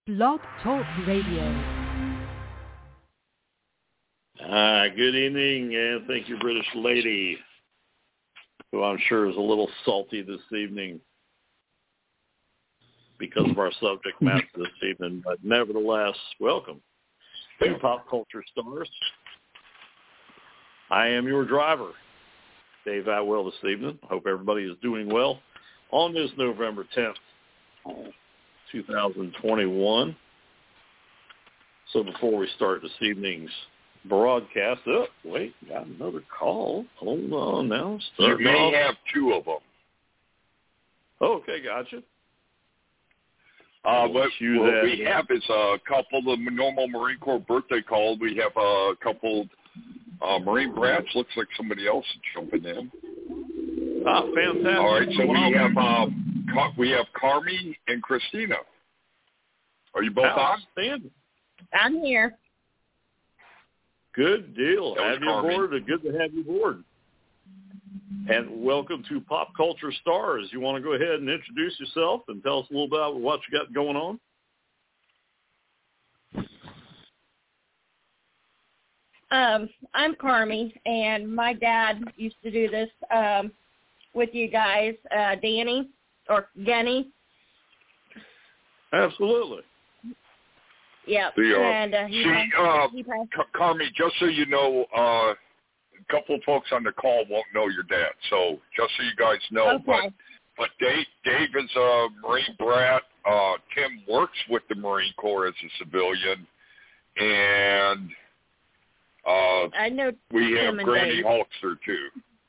Blog Talk Radio. Good evening, and thank you, British lady, who I'm sure is a little salty this evening because of our subject matter this evening. But nevertheless, welcome to Pop Culture Stars. I am your driver, Dave Atwell, this evening. I hope everybody is doing well on this November 10th, 2021. So before we start this evening's broadcast, got another call. Hold on now. You may have two of them. Okay, gotcha. What we have is a couple of normal Marine Corps birthday calls. We have a couple Marine brats. Looks like somebody else is jumping in. Ah, fantastic. All right, so we have Carmi and Christina. Are you both outstanding on? I'm here. Good deal. Have you aboard. Good to have you aboard. And welcome to Pop Culture Stars. You want to go ahead and introduce yourself and tell us a little bit about what you got going on? I'm Carmi, and my dad used to do this with you guys, Danny or Genny. Absolutely. Yeah. Carmi, just so you know, a couple of folks on the call won't know your dad, so just so you guys know. Okay. But Dave is a Marine brat. Tim works with the Marine Corps as a civilian, and I know we Tim have Granny Dave. Hulkster too.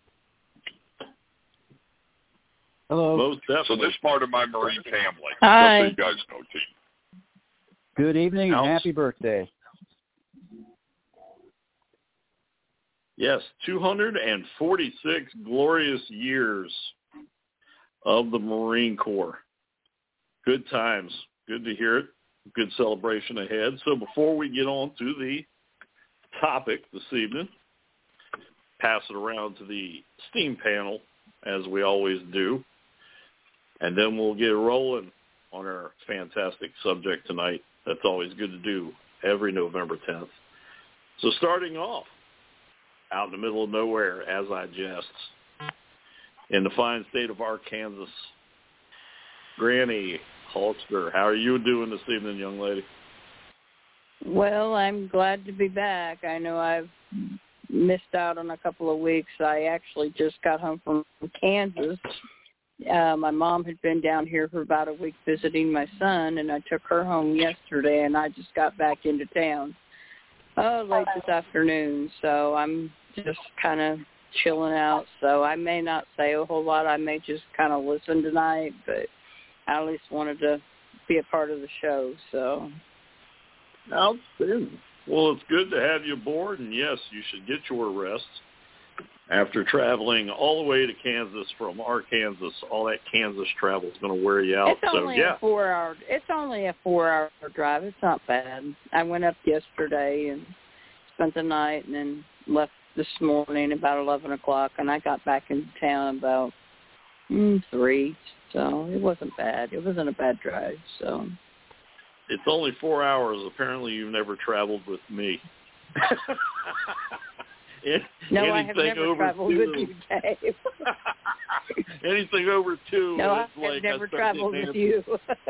Hello. Most definitely. So this part of my Marine family. Hi. Just so you guys know, team. Good evening and happy birthday. Yes, 246 glorious years of the Marine Corps. Good times. Good to hear it. Good celebration ahead. So before we get on to the topic this evening, pass it around to the steam panel, as we always do, and then we'll get rolling on our fantastic subject tonight. That's always good to do every November 10th. So starting off, out in the middle of nowhere, as I jest, in the fine state of Arkansas, Granny Hulkster, how are you doing this evening, young lady? Well, I'm glad to be back. I know I've missed out on a couple of weeks. I actually just got home from Kansas. My mom had been down here for about a week visiting my son, and I took her home yesterday, and I just got back into town late this afternoon. So I'm just kind of chilling out. So I may not say a whole lot. I may just kind of listen tonight, but I at least wanted to be a part of the show. So outstanding. Well, it's good to have you aboard, and yes, you should get your rest. After traveling all the way to Kansas from Arkansas, all that Kansas travel is going to wear you out. It's only a 4-hour. It's only a 4-hour drive. It's not bad. I went up yesterday and spent the night, and then left this morning about 11 o'clock, and I got back into town about 3. So it wasn't bad. It wasn't a bad drive. So it's only 4 hours. Apparently, you've never traveled with me. No, I have never traveled with you, Dave. Anything over 2. No, I have never traveled with you.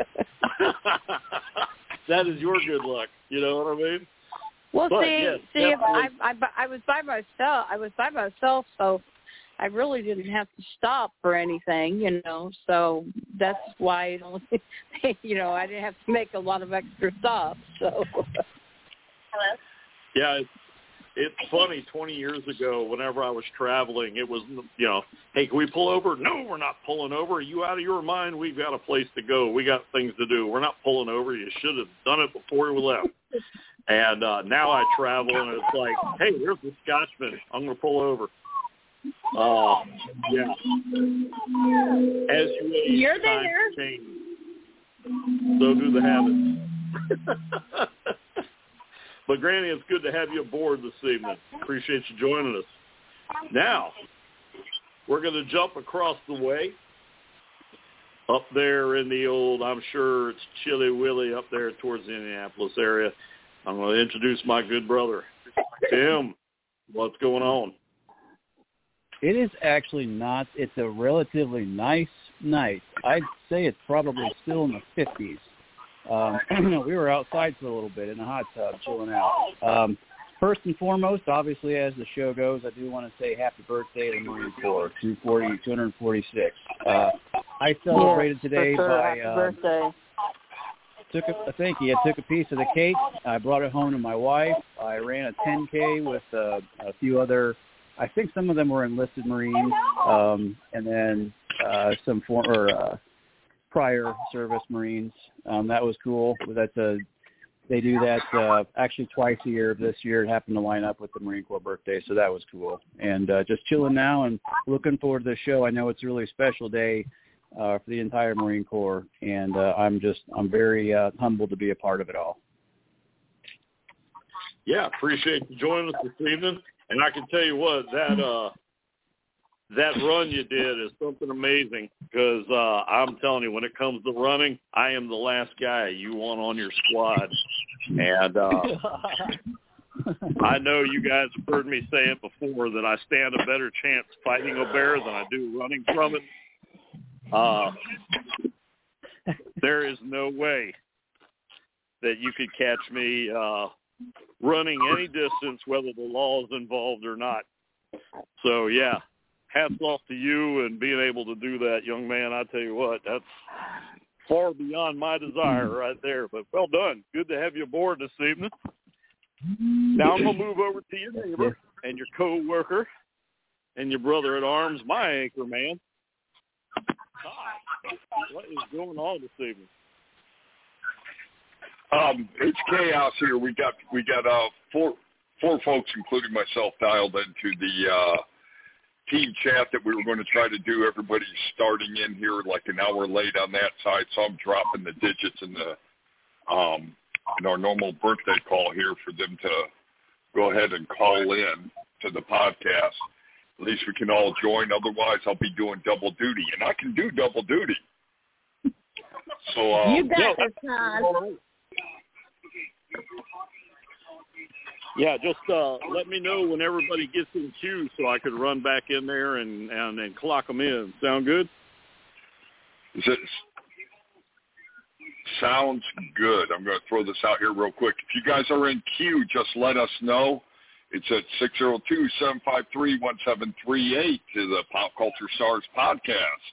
That is your good luck. You know what I mean? Well, but, if I was by myself. I was by myself, so I really didn't have to stop for anything, you know. So that's why it only, I didn't have to make a lot of extra stops. So. Hello. Yeah. It's funny, 20 years ago, whenever I was traveling, it was, hey, can we pull over? No, we're not pulling over. Are you out of your mind? We've got a place to go. We got things to do. We're not pulling over. You should have done it before we left. And now I travel, and it's like, hey, there's the Scotchman. I'm going to pull over. Yeah. As you age, You're times there. change. So do the habits. But, Granny, it's good to have you aboard this evening. Appreciate you joining us. Now, we're going to jump across the way up there in the old, I'm sure it's Chilly Willy up there towards the Indianapolis area. I'm going to introduce my good brother. Tim, what's going on? It is actually not. It's a relatively nice night. I'd say it's probably still in the 50s. We were outside for a little bit in a hot tub chilling out. First and foremost, obviously, as the show goes, I do want to say happy birthday to the Marine Corps, 246. I celebrated today by happy birthday. Thank you. I took a piece of the cake. I brought it home to my wife. I ran a 10K with a few other, I think some of them were enlisted Marines, and then some prior service Marines. That was cool. They do that actually twice a year. This year it happened to line up with the Marine Corps birthday, so that was cool. And just chilling now and looking forward to the show. I know it's a really special day for the entire Marine Corps, and I'm very humbled to be a part of it all. Yeah, appreciate you joining us this evening. And I can tell you what, that run you did is something amazing because I'm telling you, when it comes to running, I am the last guy you want on your squad. And I know you guys have heard me say it before that I stand a better chance fighting a bear than I do running from it. There is no way that you could catch me running any distance, whether the law is involved or not. So, yeah, hats off to you and being able to do that, young man. I tell you what, that's far beyond my desire right there. But well done. Good to have you aboard this evening. Now I'm going to move over to your neighbor and your co-worker and your brother-at-arms, my anchor man. Todd, what is going on this evening? It's chaos here. We got four folks, including myself, dialed into the team chat that we were going to try to do. Everybody's starting in here like an hour late on that side, so I'm dropping the digits in our normal birthday call here for them to go ahead and call in to the podcast. At least we can all join. Otherwise, I'll be doing double duty, and I can do double duty. So you got this, Todd. Yeah, just let me know when everybody gets in queue so I could run back in there and clock them in. Sound good? Sounds good. I'm going to throw this out here real quick. If you guys are in queue, just let us know. It's at 602-753-1738 to the Pop Culture Stars podcast.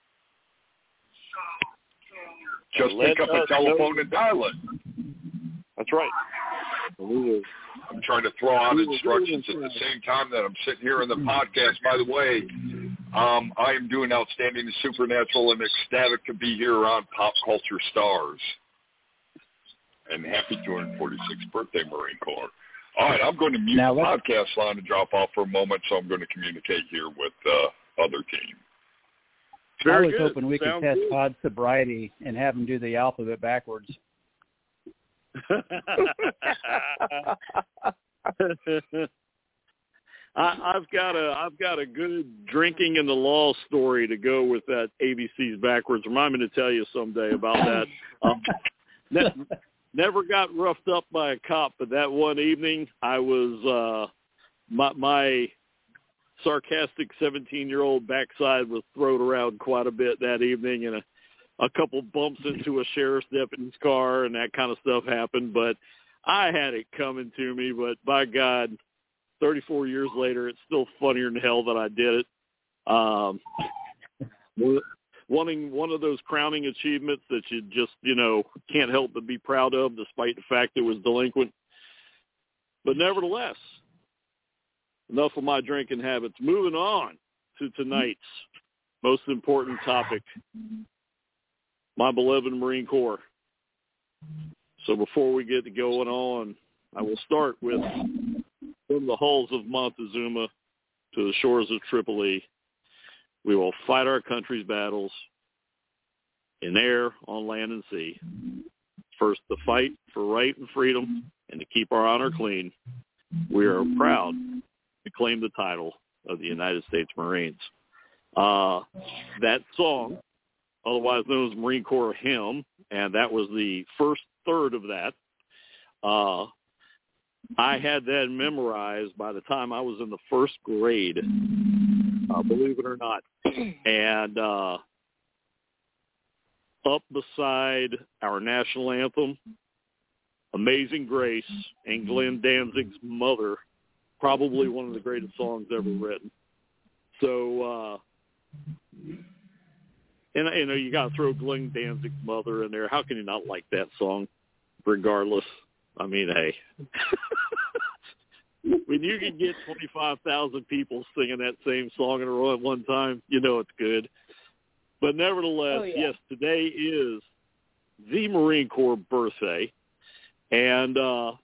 Just pick up a telephone and dial it. That's right. I'm trying to throw out instructions at the same time that I'm sitting here in the podcast. By the way, I am doing outstanding and supernatural and ecstatic to be here on Pop Culture Stars. And happy 246th birthday, Marine Corps. All right, I'm going to mute the podcast line and drop off for a moment, so I'm going to communicate here with the other team. I was hoping we could test Todd's sobriety and have him do the alphabet backwards. I've got a good drinking in the law story to go with that ABC's backwards. Remind me to tell you someday about that. Never got roughed up by a cop, but that one evening I was my sarcastic 17-year-old backside was thrown around quite a bit that evening, and a couple bumps into a sheriff's deputy's car and that kind of stuff happened. But I had it coming to me, but by God, 34 years later, it's still funnier than hell that I did it. One of those crowning achievements that you just, can't help but be proud of despite the fact it was delinquent. But nevertheless, enough of my drinking habits. Moving on to tonight's most important topic, my beloved Marine Corps. So before we get to going on, I will start with from the halls of Montezuma to the shores of Tripoli. We will fight our country's battles in air, on land, and sea. First, the fight for right and freedom and to keep our honor clean. We are proud to claim the title of the United States Marines. That song otherwise known as Marine Corps Hymn, and that was the first third of that. I had that memorized by the time I was in the first grade, believe it or not. And up beside our national anthem, Amazing Grace, and Glenn Danzig's Mother, probably one of the greatest songs ever written. So, and you know, you got to throw Glenn Danzig's Mother in there. How can you not like that song, regardless? I mean, hey. When you can get 25,000 people singing that same song in a row at one time, you know it's good. But nevertheless, yes, today is the Marine Corps birthday. And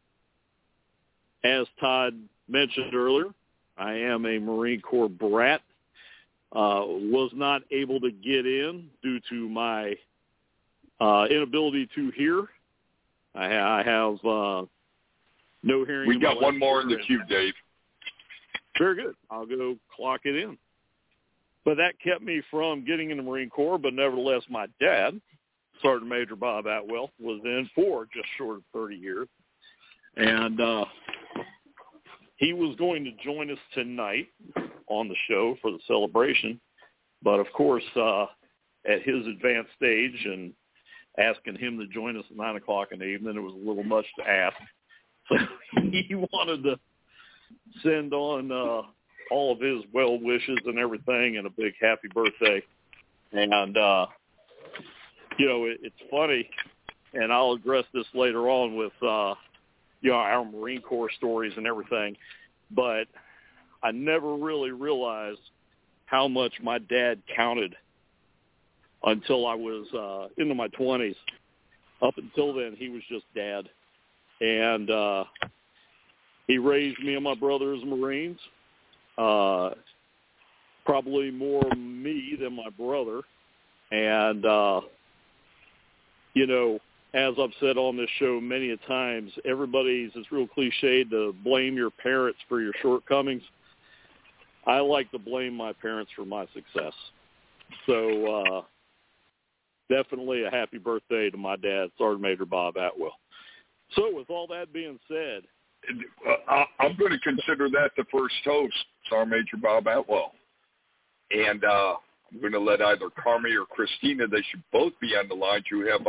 as Todd mentioned earlier, I am a Marine Corps brat. Was not able to get in due to my inability to hear. I have no hearing. We got one more in the queue, Dave. Very good. I'll go clock it in. But that kept me from getting in the Marine Corps. But nevertheless, my dad, Sergeant Major Bob Atwell, was in for just short of 30 years. And he was going to join us tonight on the show for the celebration. But, of course, at his advanced stage and asking him to join us at 9 o'clock in the evening, it was a little much to ask. So he wanted to send on all of his well wishes and everything and a big happy birthday. And, you know, it's funny, and I'll address this later on with, you know, our Marine Corps stories and everything, but I never really realized how much my dad counted until I was into my 20s. Up until then, he was just dad. And he raised me and my brother as Marines, probably more me than my brother. And, you know, as I've said on this show many a times, it's real cliched to blame your parents for your shortcomings. I like to blame my parents for my success. So definitely a happy birthday to my dad, Sergeant Major Bob Atwell. So with all that being said, I'm going to consider that the first toast, Sergeant Major Bob Atwell. And I'm going to let either Carmi or Christina, they should both be on the line. Do you have,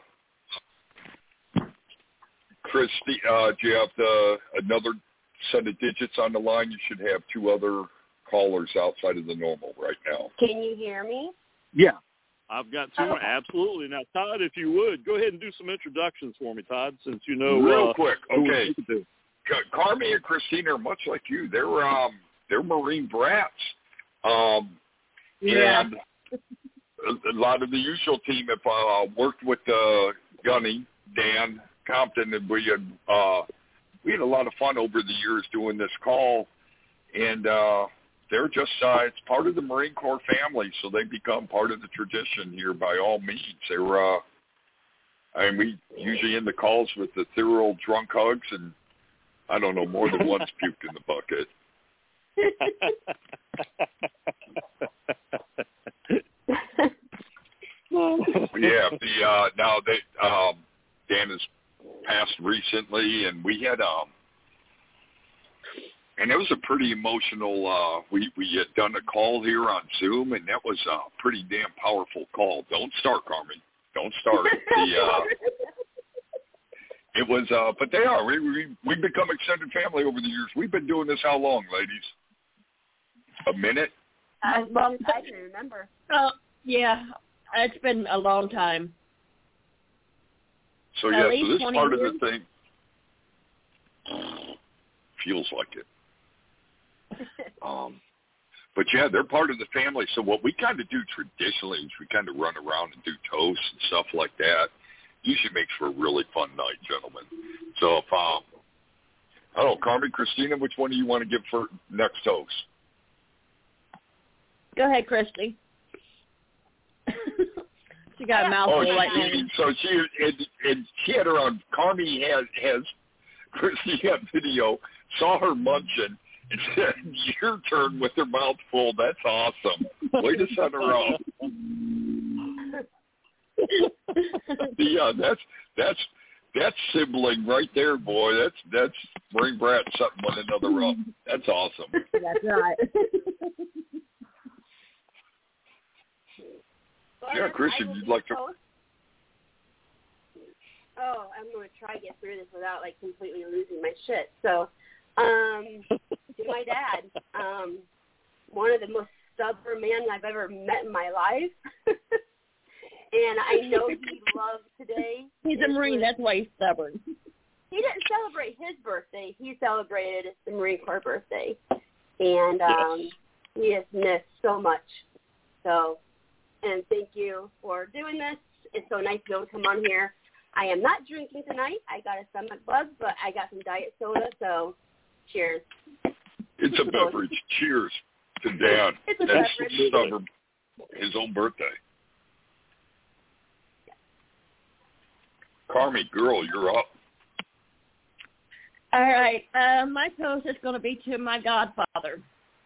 do you have another set of digits on the line? You should have two other callers outside of the normal right now. Can you hear me? Yeah. I've got two. Okay. Absolutely. Now, Todd, if you would, go ahead and do some introductions for me, Todd, since you know. Real quick. Okay. Carmi and Christina are much like you. They're Marine brats. Yeah. And a lot of the usual team have worked with Gunny, Dan Compton, and we had a lot of fun over the years doing this call. And they're just, it's part of the Marine Corps family, so they become part of the tradition here by all means. They were, we usually end the calls with the ethereal drunk hugs, and I don't know, more than once puked in the bucket. Yeah, now Dan has passed recently, and we had and it was a pretty emotional. We had done a call here on Zoom, and that was a pretty damn powerful call. Don't start, Carmen. Don't start. It was, but they are. We've become extended family over the years. We've been doing this how long, ladies? A minute? As long as I can remember. Oh, yeah. It's been a long time. So, yeah, so this part of the thing feels like it. But, yeah, they're part of the family. So what we kind of do traditionally is we kind of run around and do toasts and stuff like that. Usually makes for a really fun night, gentlemen. So if, I don't know, Carmen, Christina, which one do you want to give for next toast? Go ahead, Christy. She got a mouthful like me. So she had her on. Carmi has Christy on video, saw her munching, and said, "Your turn," with her mouth full. That's awesome. Way to set her up. Yeah, that's sibling right there, boy. That's Marine Brat something one another up. That's awesome. That's right. Yeah, Christian, you'd like to? Oh, I'm going to try to get through this without, like, completely losing my shit. So, to my dad, one of the most stubborn men I've ever met in my life. And I know he loves today. He's a Marine. That's why he's stubborn. He didn't celebrate his birthday. He celebrated the Marine Corps birthday. And he is missed so much. So, and thank you for doing this. It's so nice to be able to come on here. I am not drinking tonight. I got a stomach bug, but I got some diet soda, so cheers. It's a beverage. Cheers to Dad. It's a That's beverage. stubborn. His own birthday. Carmi, girl, you're up. All right. My toast is going to be to my godfather.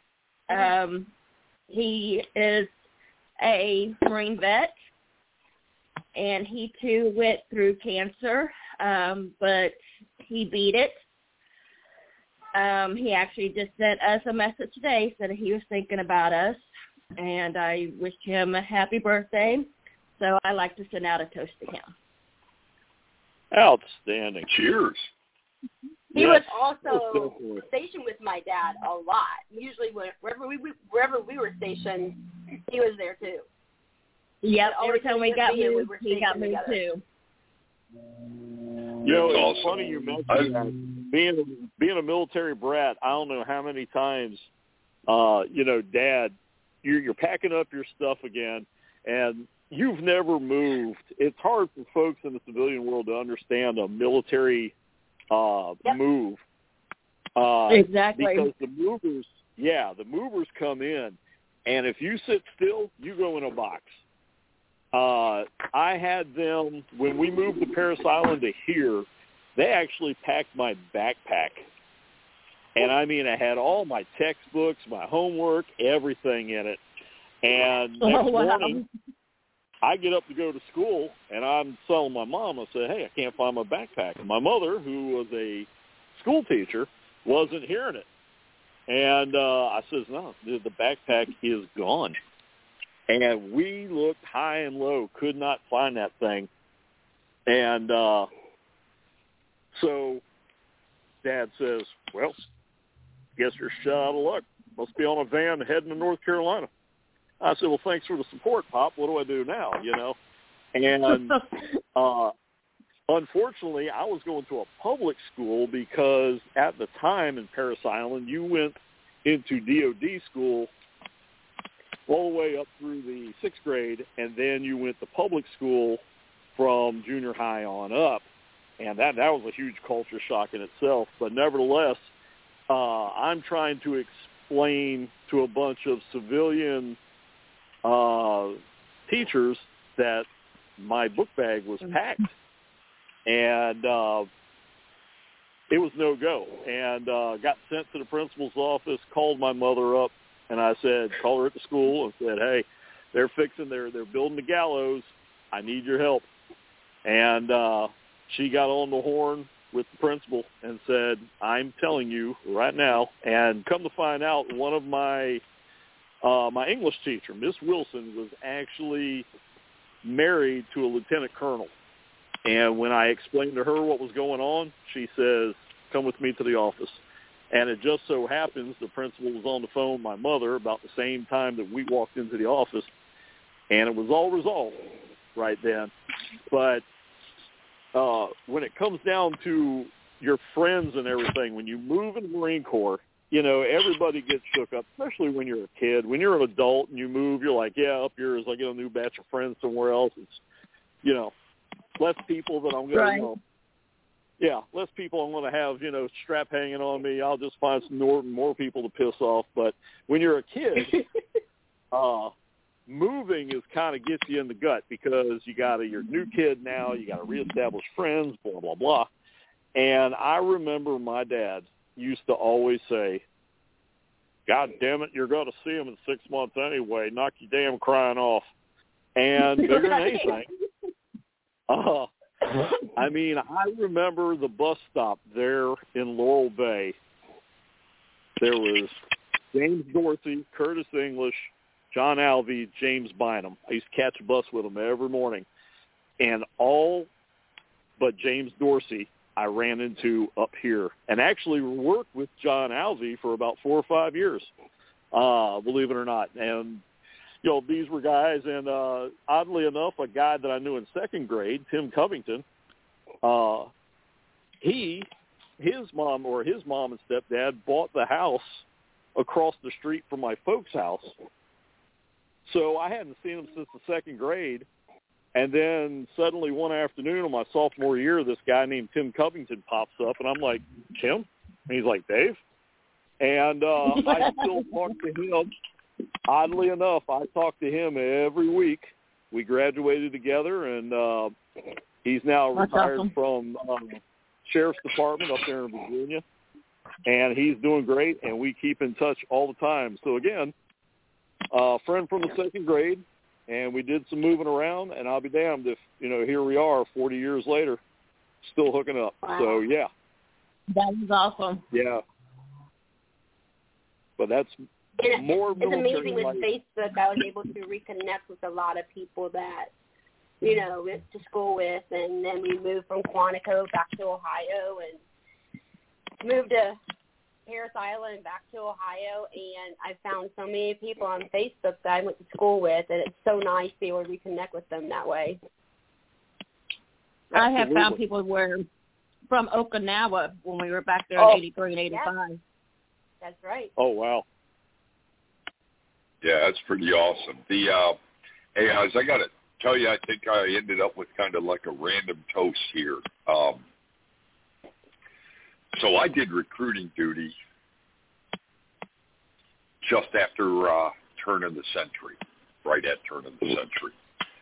He is a Marine vet, and he too went through cancer, but he beat it. He actually just sent us a message today, said he was thinking about us, and I wished him a happy birthday. So I like to send out a toast to him. Outstanding. Cheers. He was also stationed with my dad a lot. Usually wherever we were stationed, he was there too. Yep, every time we got moved, he got moved too. You know, it's awesome. funny you mentioned that. Being a military brat, I don't know how many times, Dad, you're packing up your stuff again, and you've never moved. It's hard for folks in the civilian world to understand a military move. Exactly. Because the movers come in, and if you sit still, you go in a box. I had them, when we moved to Parris Island to here, they actually packed my backpack. And I mean, I had all my textbooks, my homework, everything in it. And next morning, I get up to go to school, and I'm telling my mom, I said, hey, I can't find my backpack. And my mother, who was a school teacher, wasn't hearing it. And I says, no, the backpack is gone. And we looked high and low, could not find that thing. And so Dad says, well, guess you're shut out of luck. Must be on a van heading to North Carolina. I said, well, thanks for the support, Pop. What do I do now, And unfortunately, I was going to a public school because at the time in Parris Island, you went into DOD school all the way up through the 6th grade, and then you went to public school from junior high on up. And that was a huge culture shock in itself. But nevertheless, I'm trying to explain to a bunch of civilian teachers that my book bag was packed, and it was no go. And got sent to the principal's office, called my mother up, and I said, call her at the school and said, hey, they're building the gallows. I need your help. And she got on the horn with the principal and said, I'm telling you right now. And come to find out, one of my English teacher, Miss Wilson, was actually married to a lieutenant colonel. And when I explained to her what was going on, she says, come with me to the office. And it just so happens the principal was on the phone with my mother about the same time that we walked into the office, and it was all resolved right then. But when it comes down to your friends and everything, when you move in the Marine Corps, everybody gets shook up, especially when you're a kid. When you're an adult and you move, you're like, yeah, up here is I get a new batch of friends somewhere else. It's, less people that I'm going to, less people I'm going to have, strap hanging on me. I'll just find some more people to piss off. But when you're a kid, moving is kind of gets you in the gut because you're a new kid now. You got to reestablish friends, blah, blah, blah. And I remember my dad used to always say, God damn it, you're going to see him in 6 months anyway. Knock your damn crying off. And bigger than anything, I mean, I remember the bus stop there in Laurel Bay. There was James Dorsey, Curtis English, John Alvey, James Bynum. I used to catch a bus with them every morning. And all but James Dorsey I ran into up here, and actually worked with John Alvey for about 4 or 5 years, believe it or not. And, you know, these were guys, and oddly enough, a guy that I knew in second grade, Tim Covington, his mom and stepdad bought the house across the street from my folks' house. So I hadn't seen him since the second grade. And then suddenly one afternoon of my sophomore year, this guy named Tim Covington pops up, and I'm like, Tim? And he's like, Dave? And I still talk to him. Oddly enough, I talk to him every week. We graduated together, and he's now retired from Sheriff's Department up there in Virginia. And he's doing great, and we keep in touch all the time. So, again, a friend from the second grade, and we did some moving around, and I'll be damned if, you know, here we are 40 years later, still hooking up. Wow. So, yeah. That was awesome. Yeah. But that's more It's amazing with life. Facebook. I was able to reconnect with a lot of people that, you know, went to school with, and then we moved from Quantico back to Ohio and moved to Harris Island back to Ohio, and I found so many people on Facebook that I went to school with, and it's so nice to be able to reconnect with them that way. I have found people from Okinawa when we were back there in 83 and 85. Yeah. That's right. Oh, wow. Yeah, that's pretty awesome. The hey, guys, I got to tell you, I think I ended up with kind of like a random toast here. So I did recruiting duty just after turn of the century, right at turn of the century.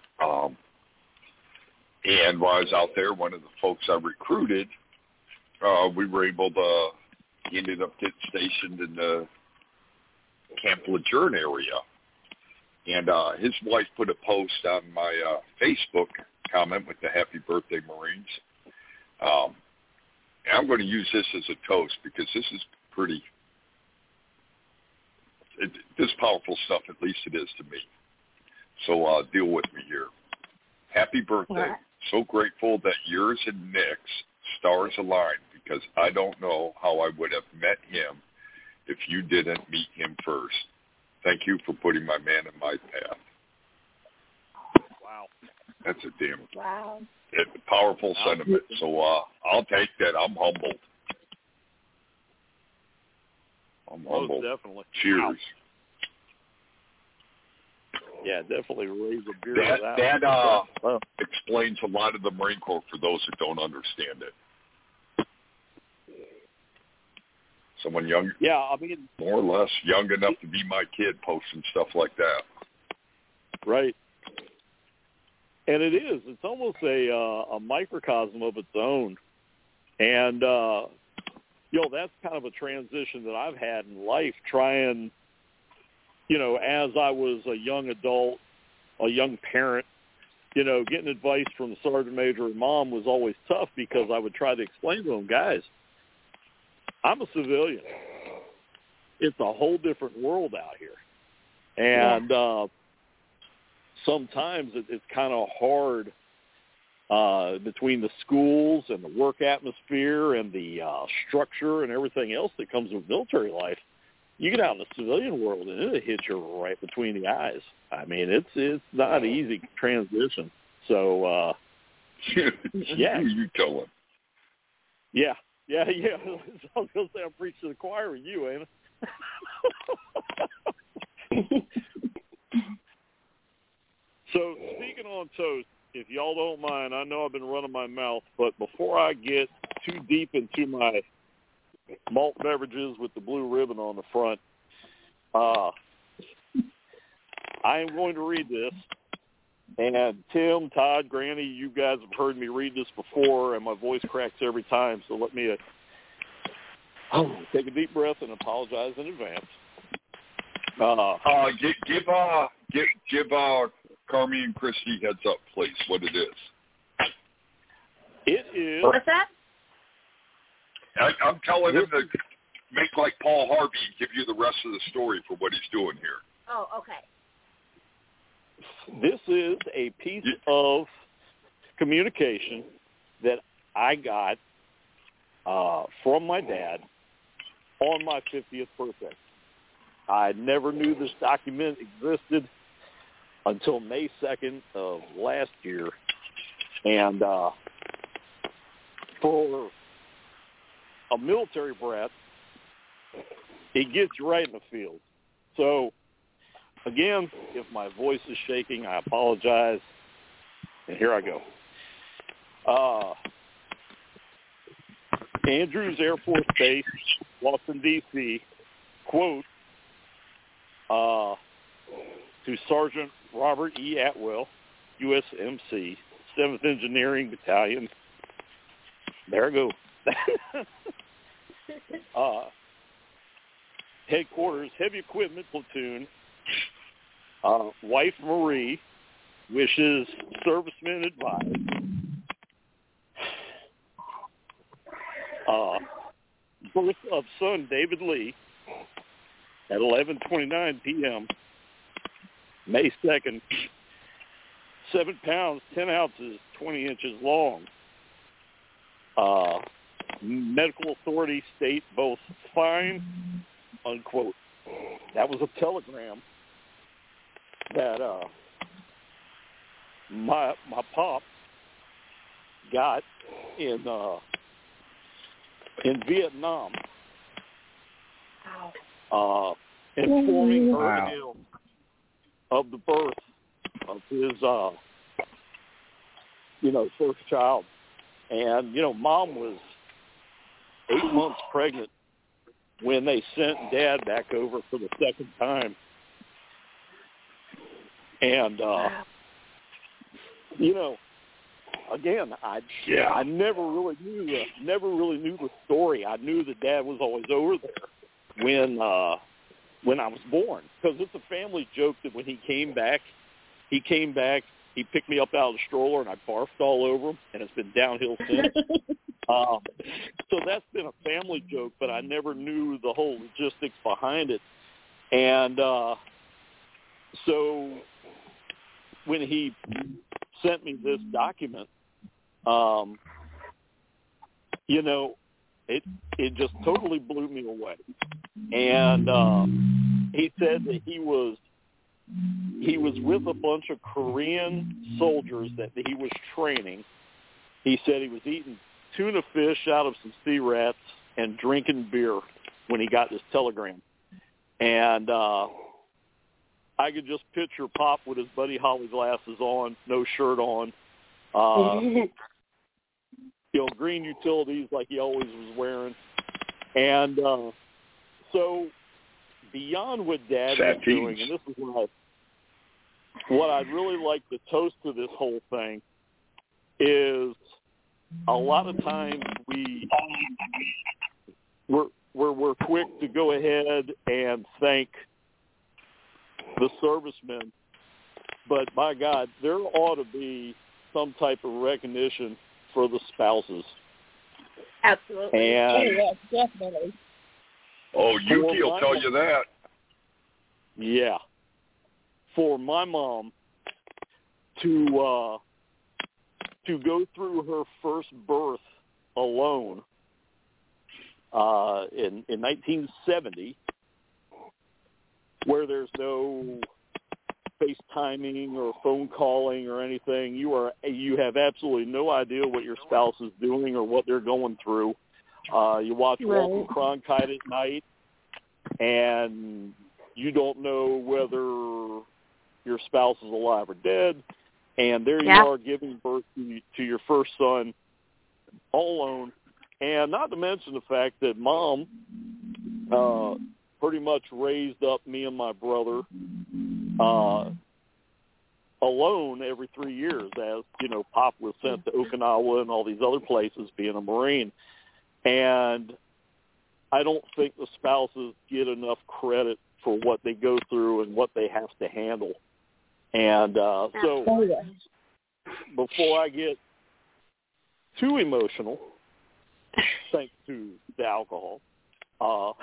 And while I was out there, one of the folks I recruited, we were able to, he ended up getting stationed in the Camp Lejeune area. And his wife put a post on my Facebook comment with the Happy Birthday Marines. And I'm going to use this as a toast because this is this is powerful stuff, at least it is to me. So deal with me here. Happy birthday. Right. So grateful that yours and Nick's stars aligned because I don't know how I would have met him if you didn't meet him first. Thank you for putting my man in my path. Wow. That's a damn Wow. powerful sentiment. So I'll take that. I'm humbled. I'm humbled. Definitely. Cheers. Wow. Yeah, definitely raise a beer. That explains a lot of the Marine Corps for those who don't understand it. Someone young, yeah, I mean, more or less young enough to be my kid posting stuff like that. Right. And it is. It's almost a microcosm of its own. And, you know, that's kind of a transition that I've had in life, trying, you know, as I was a young adult, a young parent, you know, getting advice from the sergeant major and mom was always tough because I would try to explain to them, guys, I'm a civilian. It's a whole different world out here. And sometimes it's kind of hard between the schools and the work atmosphere and the structure and everything else that comes with military life. You get out in the civilian world and it'll hit you right between the eyes. I mean, it's not an easy transition. So, yeah. You tell him. Yeah. Yeah. I was going to say I'm preaching to the choir with you, ain't I? So, speaking on toast, if y'all don't mind, I know I've been running my mouth, but before I get too deep into my malt beverages with the blue ribbon on the front, I am going to read this. And Tim, Todd, Granny, you guys have heard me read this before, and my voice cracks every time, so let me take a deep breath and apologize in advance. Give Carmi and Christy heads up, please, what it is. It is. What's that? I'm telling him to make like Paul Harvey and give you the rest of the story for what he's doing here. Oh, okay. This is a piece of communication that I got from my dad on my 50th birthday. I never knew this document existed until May 2nd of last year. And for a military brat, it gets you right in the field. So, again, if my voice is shaking, I apologize. And here I go. Andrews Air Force Base, Washington, D.C., quote, to Sergeant Robert E. Atwell, USMC, 7th Engineering Battalion. There I go. Headquarters, Heavy Equipment Platoon, wife Marie wishes servicemen advised. Birth of son David Lee at 11:29 p.m. May 2nd. 7 pounds, 10 ounces, 20 inches long. Medical authorities state both fine, unquote. That was a telegram that my pop got in Vietnam, informing her him of the birth of his first child. And mom was 8 months pregnant when they sent dad back over for the second time. And again, I never really knew the story. I knew that dad was always over there when I was born, because it's a family joke that when he came back, he picked me up out of the stroller and I barfed all over him, and it's been downhill since. So that's been a family joke, but I never knew the whole logistics behind it. And so when he sent me this document, it just totally blew me away. And he said that he was with a bunch of Korean soldiers that he was training. He said he was eating tuna fish out of some sea rats and drinking beer when he got this telegram. And I could just picture Pop with his Buddy Holly glasses on, no shirt on, green utilities like he always was wearing. And so beyond what Dad was doing, and this is what I'd really like to toast to this whole thing, is a lot of times we're quick to go ahead and thank the servicemen, but by God, there ought to be some type of recognition for the spouses. Absolutely. And yes, definitely. Oh, Yuki will tell you that. Yeah. For my mom to go through her first birth alone in 1970, where there's no FaceTiming or phone calling or anything, you have absolutely no idea what your spouse is doing or what they're going through. You watch Walter Cronkite at night, and you don't know whether your spouse is alive or dead, and there you are giving birth to your first son all alone. And not to mention the fact that Mom pretty much raised up me and my brother alone every 3 years, as, Pop was sent to Okinawa and all these other places being a Marine. And I don't think the spouses get enough credit for what they go through and what they have to handle. And so before I get too emotional, thanks to the alcohol. I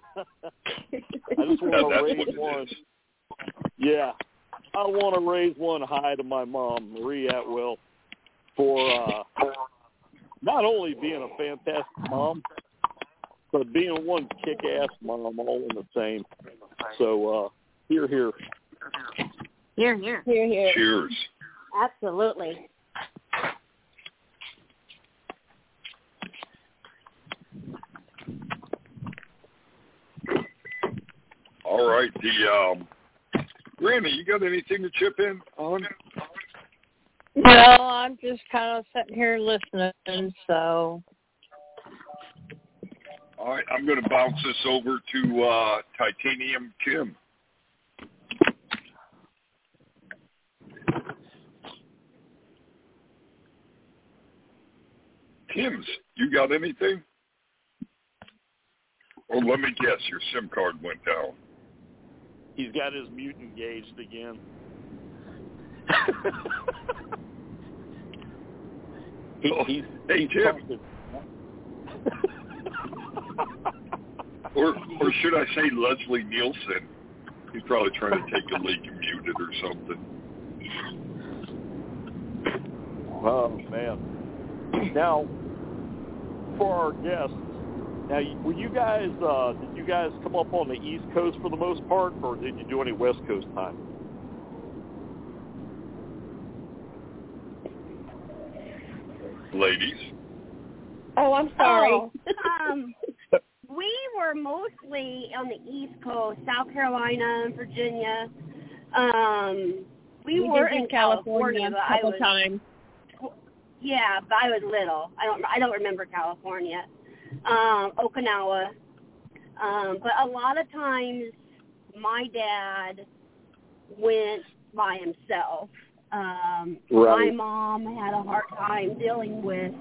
just want to raise one. Yeah, I want to raise one high to my mom, Marie Atwell, for not only being a fantastic mom, but being one kick-ass mom all in the same. So, hear, hear. Here, here. Here, here. Cheers. Absolutely. All right. Randy, you got anything to chip in on? No, I'm just kind of sitting here listening, so. All right, I'm going to bounce this over to Titanium Kim. Kim's, you got anything? Or let me guess, your SIM card went down. He's got his mute engaged again. Hey, Jim. or should I say Leslie Nielsen? He's probably trying to take a leak and mute it or something. Oh, man. Now, for our guests, now, were you guys, did you guys come up on the East Coast for the most part, or did you do any West Coast time? Ladies? Oh, I'm sorry. We were mostly on the East Coast, South Carolina and Virginia. We were in California a couple times. Yeah, but I was little. I don't remember California. Okinawa. But a lot of times my dad went by himself. Right. My mom had a hard time dealing with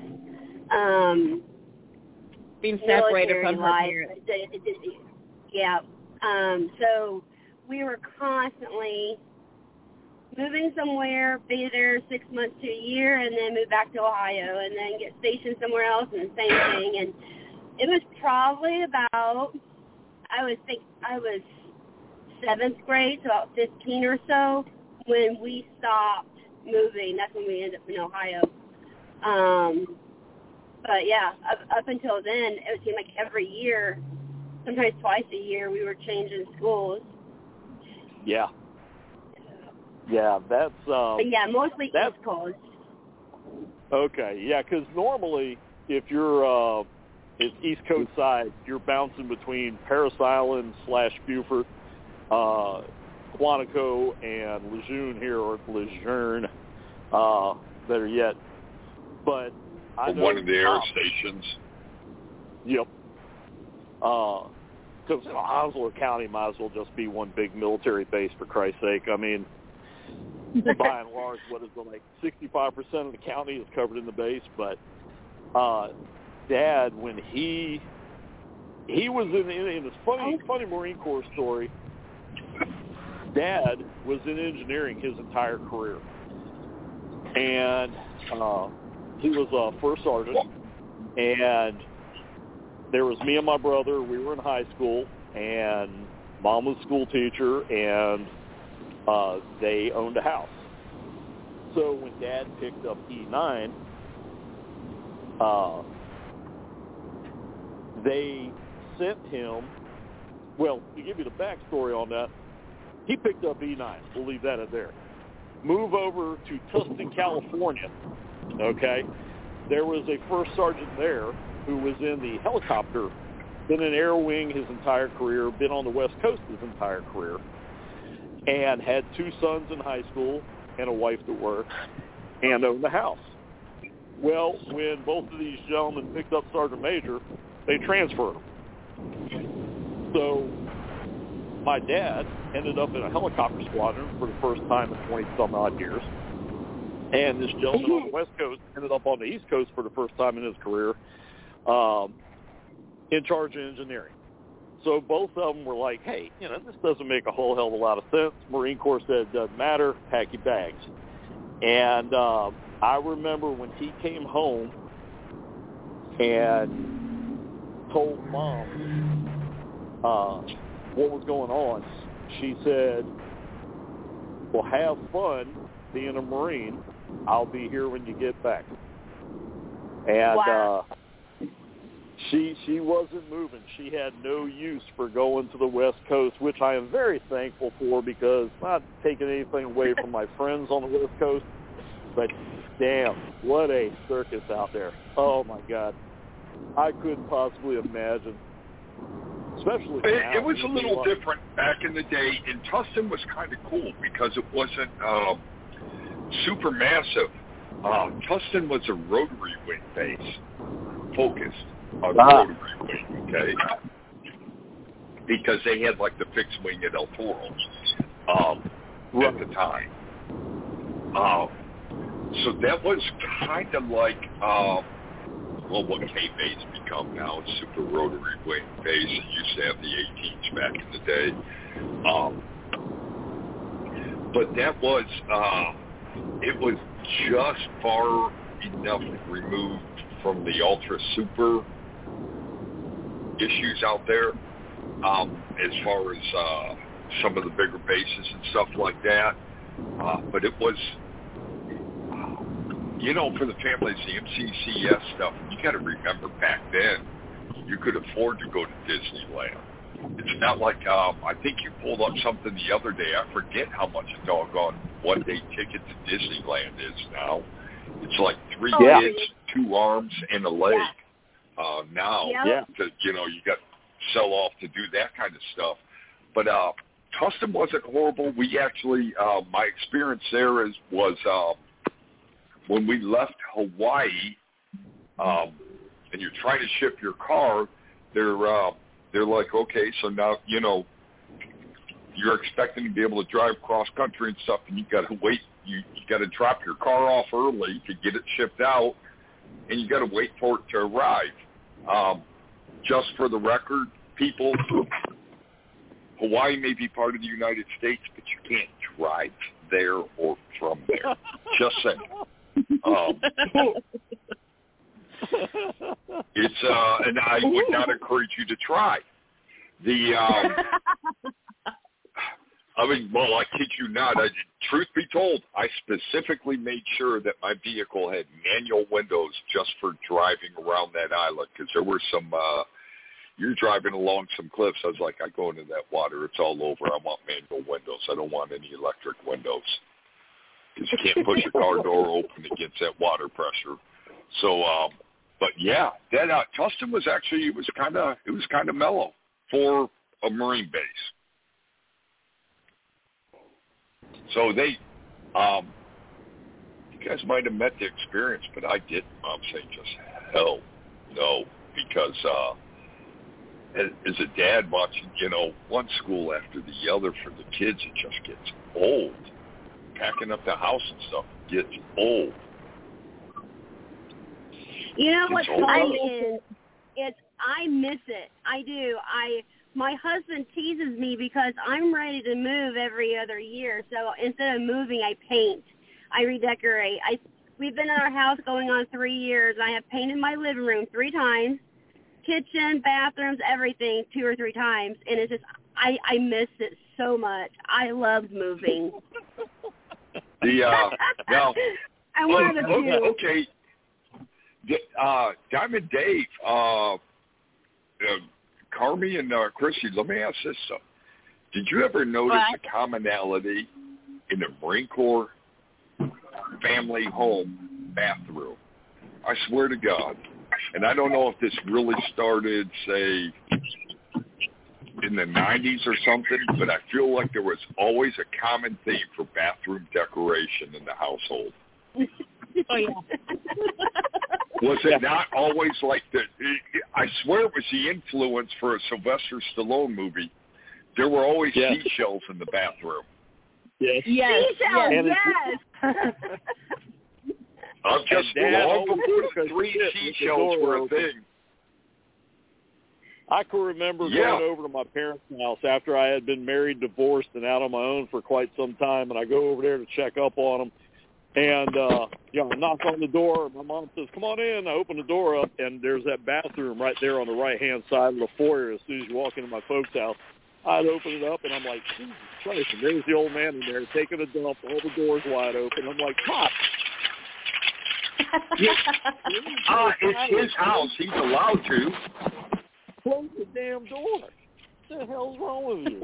being separated from her parents. Yeah. So we were constantly moving somewhere, be there 6 months to a year, and then move back to Ohio, and then get stationed somewhere else, and the same thing. And it was probably about, I was 7th grade, so about 15 or so, when we stopped moving. That's when we ended up in Ohio. But yeah, up until then, it would seem like every year, sometimes twice a year, we were changing schools. Yeah. Yeah, that's... but yeah, mostly East Coast. Okay, yeah, because normally, if you're it's East Coast side, you're bouncing between Parris Island / Beaufort, Quantico, and Lejeune here, or Lejeune, better yet. But I know... One of the air stations. Yep. Because Osler County might as well just be one big military base, for Christ's sake. I mean... by and large, what is it, like 65% of the county is covered in the base. But Dad, when he was in this funny Marine Corps story, Dad was in engineering his entire career, and he was a first sergeant. And there was me and my brother. We were in high school, and Mom was a school teacher, and they owned a house. So when Dad picked up E9, they sent him, well, to give you the backstory on that, he picked up E9. We'll leave that at there. Move over to Tustin, California, okay? There was a first sergeant there who was in the helicopter, been in Air Wing his entire career, been on the West Coast his entire career, and had 2 sons in high school and a wife that worked, and owned the house. Well, when both of these gentlemen picked up Sergeant Major, they transferred them. So my dad ended up in a helicopter squadron for the first time in 20-some-odd years, and this gentleman on the West Coast ended up on the East Coast for the first time in his career, in charge of engineering. So both of them were like, hey, this doesn't make a whole hell of a lot of sense. Marine Corps said it doesn't matter, pack your bags. And I remember when he came home and told Mom what was going on. She said, well, have fun being a Marine. I'll be here when you get back. And Wow. She wasn't moving. She had no use for going to the West Coast, which I am very thankful for, because not taking anything away from my friends on the West Coast, but damn, what a circus out there. Oh, my God. I couldn't possibly imagine. Especially now. It was a little different back in the day, and Tustin was kind of cool because it wasn't super massive. Tustin was a rotary wing base, focused on rotary wing, okay? Because they had like the fixed wing at El Toro at the time. So that was kind of like, what K-Base become now. It's super rotary wing base. It used to have the 18s back in the day. But that was, it was just far enough removed from the ultra super issues out there, as far as some of the bigger bases and stuff like that. But it was, for the families, the MCCS stuff, you got to remember back then, you could afford to go to Disneyland. It's not like, I think you pulled up something the other day. I forget how much a doggone one-day ticket to Disneyland is now. It's like 3 kids, 2 arms, and a leg. Now, you got to sell off to do that kind of stuff. But Tustin wasn't horrible. We actually, my experience there was when we left Hawaii, and you're trying to ship your car, they're like, okay, so now, you're expecting to be able to drive cross country and stuff, and you got to wait. You got to drop your car off early to get it shipped out, and you got to wait for it to arrive. Just for the record, people, Hawaii may be part of the United States, but you can't drive there or from there. Just saying. It's and I would not encourage you to try. I kid you not. Truth be told, I specifically made sure that my vehicle had manual windows just for driving around that island, because there were some. You're driving along some cliffs. I was like, I go into that water, it's all over. I want manual windows. I don't want any electric windows, because you can't push your car door open against that water pressure. So, but yeah, that Tustin was actually it was kind of mellow for a Marine base. So they, you guys might have met the experience, but I didn't. I'm saying just hell no, because as a dad watching, one school after the other for the kids, it just gets old. Packing up the house and stuff gets old. You know what's funny is I miss it. I do. My husband teases me because I'm ready to move every other year. So instead of moving, I paint. I redecorate. We've been in our house going on 3 years. I have painted my living room 3 times, kitchen, bathrooms, everything 2 or 3 times. And it's just, I miss it so much. I loved moving. Now, I wanted to okay. Diamond Dave, Carmi and Chrissy, let me ask this stuff. Did you ever notice a commonality in the Marine Corps family home bathroom? I swear to God. And I don't know if this really started, say, in the 90s or something, but I feel like there was always a common theme for bathroom decoration in the household. Oh, yeah. Was it not always like the? I swear it was the influence for a Sylvester Stallone movie. There were always seashells in the bathroom. Yes. Seashells, yes. I'm just long before the 3 seashells were a thing. I can remember going over to my parents' house after I had been married, divorced, and out on my own for quite some time, and I go over there to check up on them. And, I knock on the door. My mom says, come on in. I open the door up, and there's that bathroom right there on the right-hand side of the foyer as soon as you walk into my folks' house. I'd open it up, and I'm like, Jesus Christ, and there's the old man in there taking a dump, all the doors wide open. I'm like, Pop. It's his house. He's allowed to. Close the damn door. What the hell's wrong with you?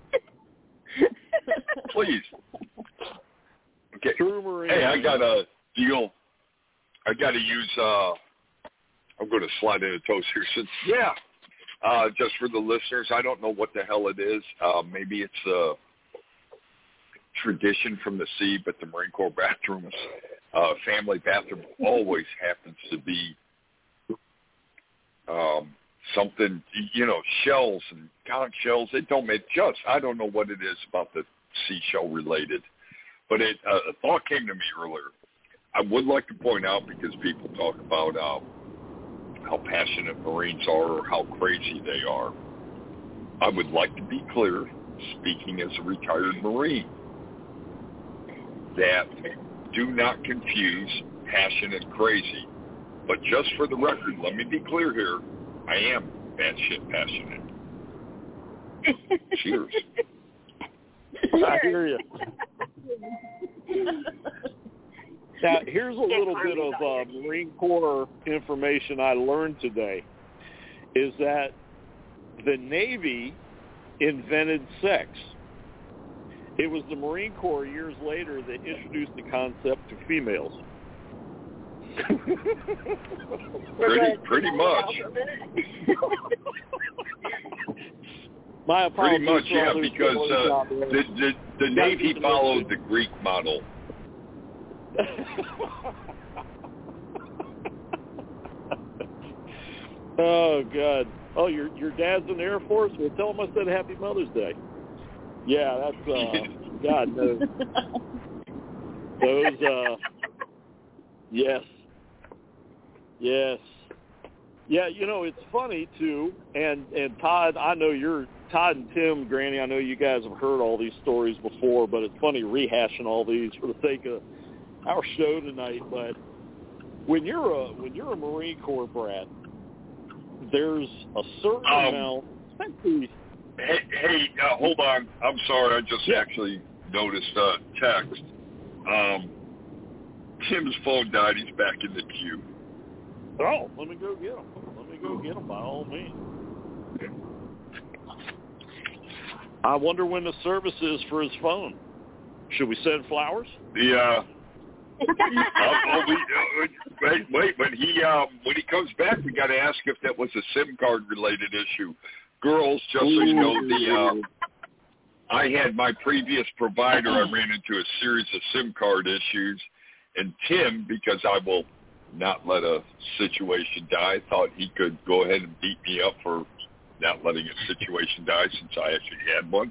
Please. Okay. True, hey, I got a deal. I got to use, I'm going to slide in a toast here. Since, just for the listeners, I don't know what the hell it is. Maybe it's a tradition from the sea, but the Marine Corps bathroom is, family bathroom always happens to be something, shells and conch shells. It don't make I don't know what it is about the seashell related. But a thought came to me earlier. I would like to point out, because people talk about how passionate Marines are or how crazy they are, I would like to be clear, speaking as a retired Marine, that do not confuse passion and crazy. But just for the record, let me be clear here, I am batshit passionate. Cheers. I hear you. Now, here's a little bit of Marine Corps information I learned today, is that the Navy invented sex. It was the Marine Corps years later that introduced the concept to females. Pretty much. My apologies. Pretty much, yeah, because the Navy followed the Greek model. Oh, God. Oh, your dad's in the Air Force? Well, tell him I said Happy Mother's Day. Yeah, that's, God knows. Those, yes. Yes. Yeah, it's funny, too, and Todd, I know Todd and Tim, Granny, I know you guys have heard all these stories before, but it's funny rehashing all these for the sake of our show tonight. But when you're a Marine Corps brat, there's a certain amount, especially... Hey, hold on. I'm sorry. I just actually noticed a text. Tim's phone died. He's back in the queue. Oh, let me go get him. By all means. I wonder when the service is for his phone. Should we send flowers? Yeah. Wait. When he comes back, we got to ask if that was a SIM card related issue. Girls, just so you know, I had my previous provider. I ran into a series of SIM card issues, and Tim, because I will not let a situation die, thought he could go ahead and beat me up for not letting a situation die since I actually had one.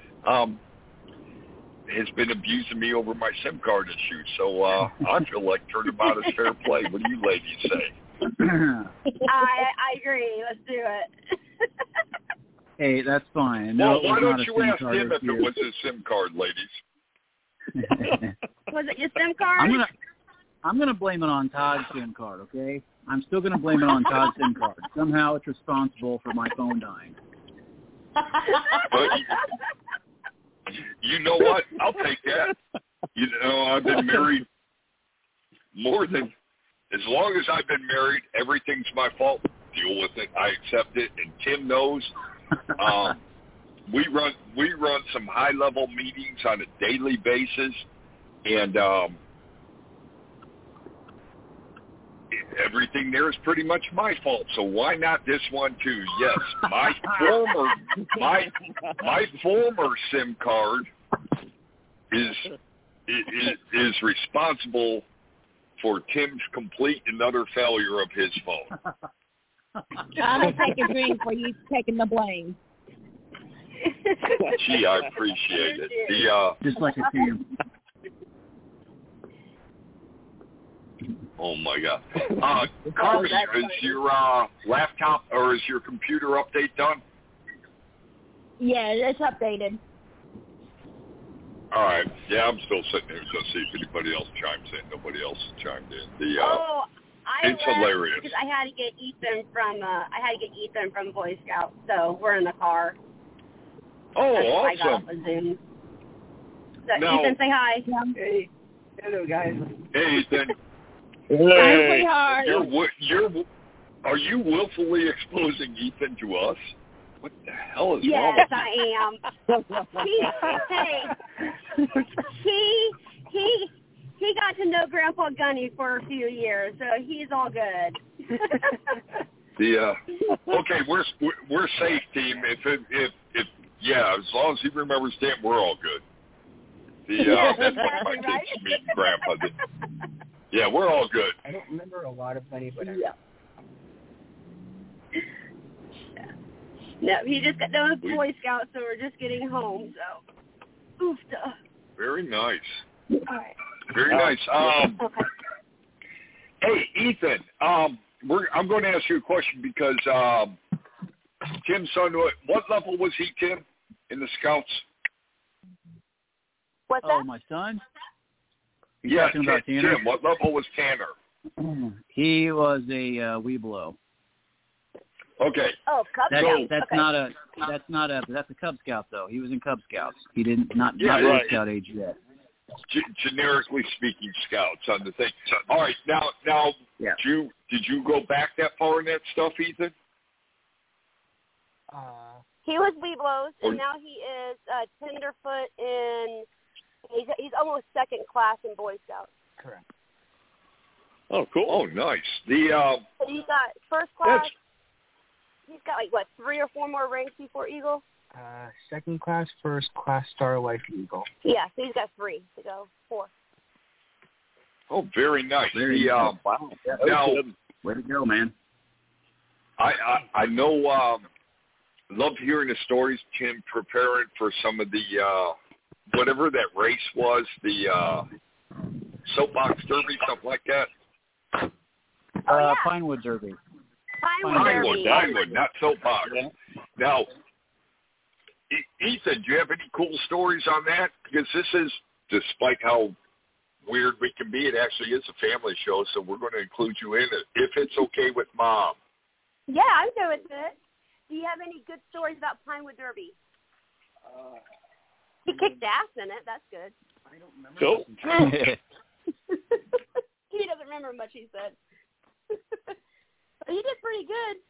Has been abusing me over my SIM card issue. So I feel like turnabout is fair play. What do you ladies say? I agree. Let's do it. Hey, that's fine. Well, why don't you ask him if it was his SIM card, ladies? Was it your SIM card? I'm gonna blame it on Todd's SIM card, okay? I'm still gonna blame it on Todd's SIM card. Somehow it's responsible for my phone dying. But you know what? I'll take that. I've been married as long as I've been married, everything's my fault. Deal with it. I accept it. And Tim knows. We run some high level meetings on a daily basis, and everything there is pretty much my fault. So why not this one too? Yes, my former SIM card is responsible for Tim's complete and utter failure of his phone. I'm going to take a drink for you taking the blame. Gee, I appreciate it. Just like a team. Oh, my God. Carmen, is your laptop or is your computer update done? Yeah, it's updated. All right. Yeah, I'm still sitting here to see if anybody else chimes in. Nobody else has chimed in. It's hilarious. Because I had to get Ethan from Boy Scouts, so we're in the car. Oh, That's why I got awesome. off of Zoom. So Now- Ethan, say hi. Hey. Hello, guys. Hey, Ethan. Say hi. Are you willfully exposing Ethan to us? What the hell is wrong Yes, with you? I am. He got to know Grandpa Gunny for a few years, so he's all good. Okay, we're safe, team. If as long as he remembers Dan, we're all good. That's one of my kids meet Grandpa. Yeah, we're all good. I don't remember a lot of money, but No, he just got done with Boy Scouts, so we're just getting home. So, oofta. Very nice. All right. Very nice. Okay. Hey, Ethan. I'm going to ask you a question because Tim's son. What level was he, Tim, in the Scouts? What's Oh, that? my son? Yeah, talking about Tanner? Tim. What level was Tanner? He was a Weeblo. Okay. Oh, Cub That's Scouts. okay. That's a Cub Scout though. He was in Cub Scouts. He didn't not Yeah, Boy right. Scout age yet. Generically speaking, Scouts on the thing. All right, now, Yeah. did you go back that far in that stuff, Ethan? He was Weeblos, Or- and now he is Tenderfoot in. He's almost second class in Boy Scouts. correct. Oh, cool. Oh, nice. So he's got first class. That's- He's got 3 or 4 more ranks before Eagle. Second class, first class, Star Life Eagle. Yeah, so he's got 3 to go. 4. Oh, very nice. Wow. Now, Way to go, man. I know. Love hearing the stories, Tim, preparing for some of the whatever that race was, the soapbox derby, something like that. yeah. Pinewood Derby. Pinewood, Pinewood, not soapbox. Yeah. Now, Ethan, do you have any cool stories on that? Because this is, despite how weird we can be, it actually is a family show, so we're going to include you in it, if it's okay with Mom. Yeah, I'm good with it. Do you have any good stories about Pinewood Derby? He kicked ass in it. That's good. I don't remember. Cool. He doesn't remember much, he said. But he did pretty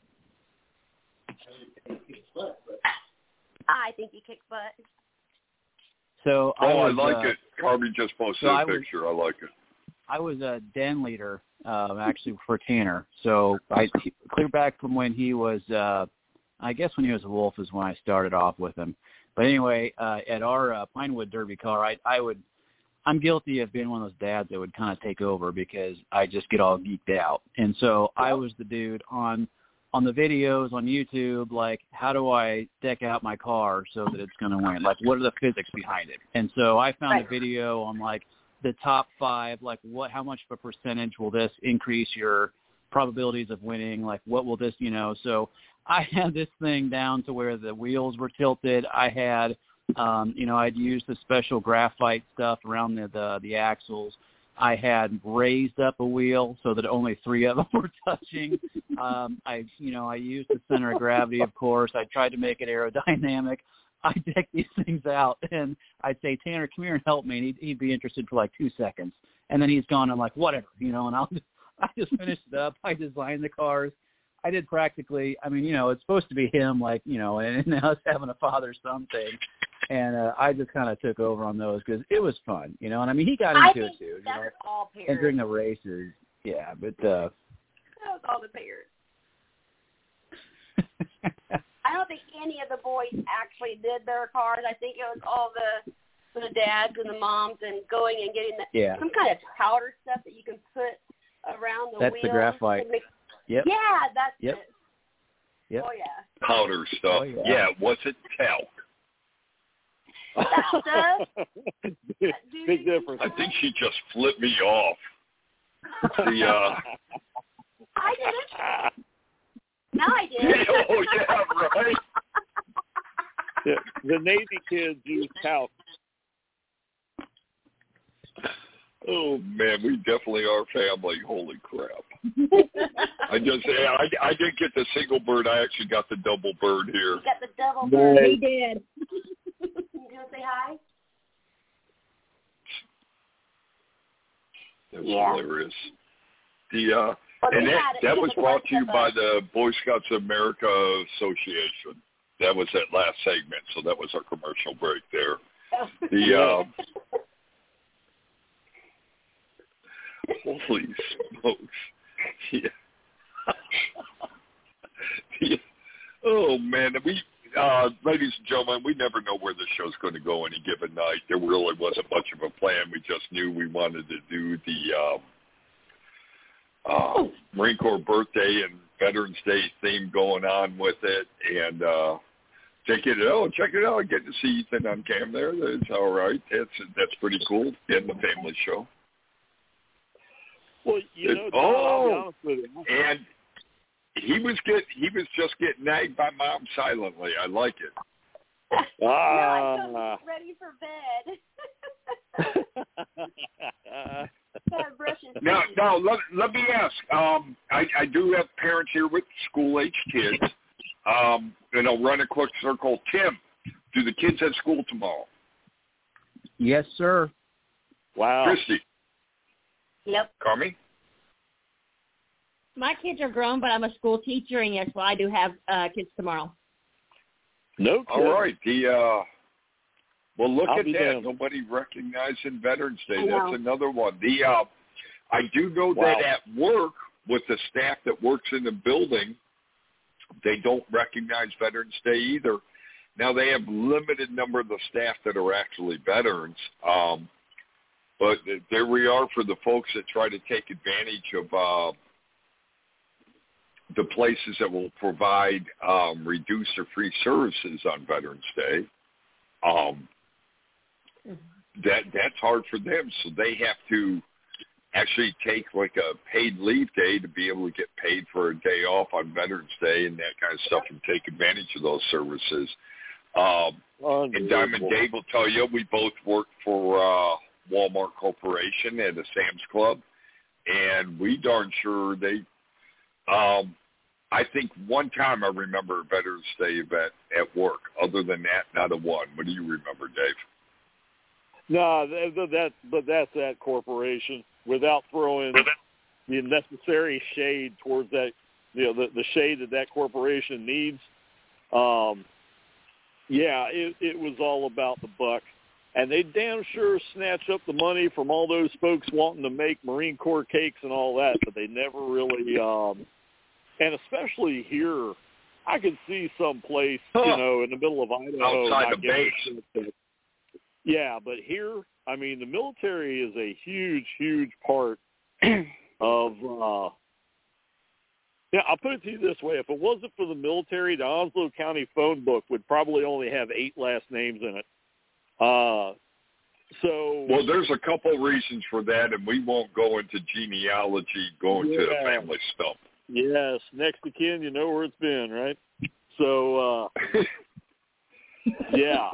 good. I think he kicked butt. So I was, like it. Carby just posted a picture. I like it. I was a den leader, actually, for Tanner. So I clear back from when he was, I guess when he was a wolf is when I started off with him. But anyway, at our Pinewood Derby car, I'm guilty of being one of those dads that would kind of take over because I just get all geeked out. And so I was the dude on the videos on YouTube, like, how do I deck out my car so that it's going to win? Like, what are the physics behind it? And so I found a video on, like, the top 5, like, how much of a percentage will this increase your probabilities of winning? Like, what will this, So I had this thing down to where the wheels were tilted. I had, I'd used the special graphite stuff around the axles. I had raised up a wheel so that only 3 of them were touching. I used the center of gravity, of course. I tried to make it aerodynamic. I decked these things out, and I'd say, Tanner, come here and help me. And he'd be interested for like 2 seconds. And then he's gone and like, whatever, and I just finished it up. I designed the cars. I did practically, it's supposed to be him, like, and us having a father-son thing. And I just kind of took over on those because it was fun, and he got into it too, That's all parents. and during the races, yeah, but that was all the parents. I don't think any of the boys actually did their cars. I think it was all the dads and the moms and going and getting some kind of powder stuff that you can put around the wheel. That's the graphite. Yep. Yeah, that's it. Yep. Oh, yeah. Powder stuff. Oh, yeah. Yeah, what's it? Talc. That stuff. Big difference. I think she just flipped me off. I did it. No, I did. Oh, yeah, right. The Navy kids use talc. Oh man, we definitely are family. Holy crap! I didn't get the single bird. I actually got the double bird here. You got the double bird. He did. You gonna say hi? That's hilarious. The and that was the brought to you of by the Boy Scouts of America Association. That was that last segment, so that was our commercial break there. The holy smokes! Yeah. Oh man, we ladies and gentlemen, we never know where the show's going to go any given night. There really wasn't much of a plan. We just knew we wanted to do the Marine Corps birthday and Veterans Day theme going on with it, and check it out. Get to see Ethan on cam there. That's all right. That's pretty cool. Getting the family show. Well, I'll be honest with you. And he was just getting nagged by Mom silently. I like it. No, I told he's ready for bed. Now, let me ask. I do have parents here with school-age kids, and I'll run a quick circle. Tim, do the kids have school tomorrow? Yes, sir. Wow. Christy? Yep. Carmi? My kids are grown, but I'm a school teacher, and yes, well, I do have kids tomorrow. No kidding. All right. Well, look I'll at be that. down. Nobody recognizing Veterans Day. I know. That's another one. I do know that at work, with the staff that works in the building, they don't recognize Veterans Day either. Now, they have limited number of the staff that are actually veterans. But there we are for the folks that try to take advantage of the places that will provide reduced or free services on Veterans Day. That's hard for them, so they have to actually take like a paid leave day to be able to get paid for a day off on Veterans Day and that kind of stuff and take advantage of those services. And Diamond Dave will tell you, we both worked for Walmart Corporation at a Sam's Club, and we darn sure they I think one time I remember a Veterans Day event at work. Other than that, not a one. What do you remember, Dave? No, that's that corporation. Without throwing the necessary shade towards that, the shade that corporation needs. It was all about the buck. And they damn sure snatch up the money from all those folks wanting to make Marine Corps cakes and all that, but they never really, and especially here, I could see some place, in the middle of Idaho. Outside the base. Yeah, but here, I mean, the military is a huge, huge part of, I'll put it to you this way. If it wasn't for the military, the Onslow County phone book would probably only have 8 last names in it. Well, there's a couple reasons for that, and we won't go into genealogy going to the family stump. Yes, next of kin, you know where it's been, right? So, yeah.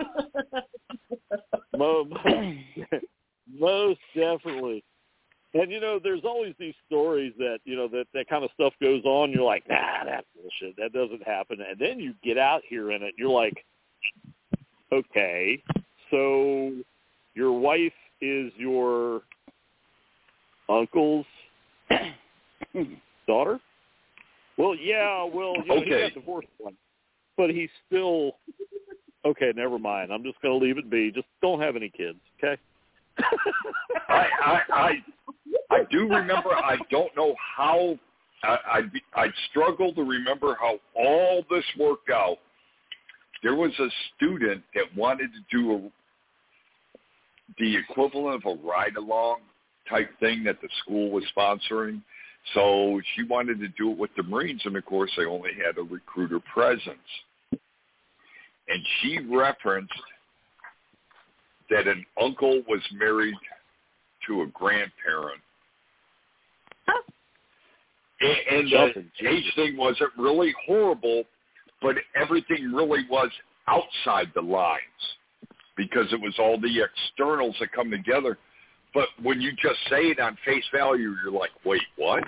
Most definitely. And, there's always these stories that, that kind of stuff goes on. You're like, nah, that's bullshit. That doesn't happen. And then you get out here in it. You're like, okay, so your wife is your uncle's daughter? Well, yeah, he got divorced once. But he's still, okay, never mind. I'm just going to leave it be. Just don't have any kids, okay? I do remember, I don't know how, I struggle to remember how all this worked out. There was a student that wanted to do the equivalent of a ride-along type thing that the school was sponsoring. So she wanted to do it with the Marines, and, of course, they only had a recruiter presence. And she referenced that an uncle was married to a grandparent. And the age thing wasn't really horrible, but everything really was outside the lines because it was all the externals that come together. but when you just say it on face value, you're like, wait, what?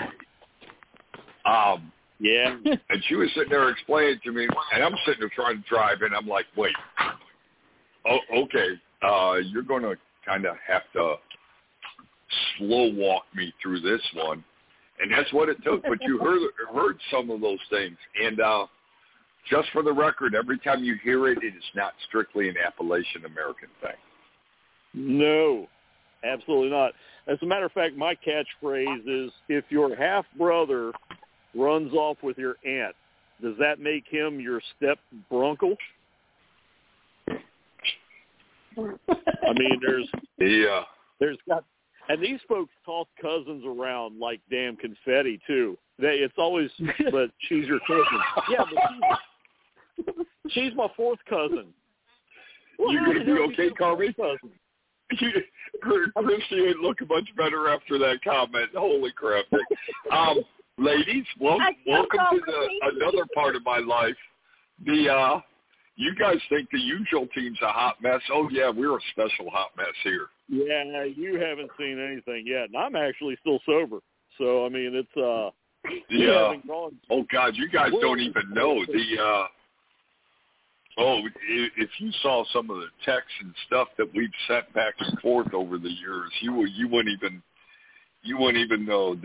Yeah. And she was sitting there explaining to me, and I'm sitting there trying to drive, and I'm like, wait, okay, you're going to kind of have to slow walk me through this one. And that's what it took. But you heard some of those things. And just for the record, every time you hear it, it is not strictly an Appalachian American thing. No, absolutely not. As a matter of fact, my catchphrase is, if your half-brother runs off with your aunt, does that make him your step-brunkle? I mean, there's got, and these folks toss cousins around like damn confetti too. It's always, but she's your cousin. Yeah, but she's my fourth cousin. You gonna be okay, Carmi? Christy ain't looking much better after that comment. Holy crap! Ladies, welcome to another part of my life. You guys think the usual team's a hot mess. Oh, yeah, we're a special hot mess here. Yeah, you haven't seen anything yet. And I'm actually still sober. So, I mean, it's yeah. Oh, God, you guys don't even know. If you saw some of the texts and stuff that we've sent back and forth over the years, you wouldn't even know.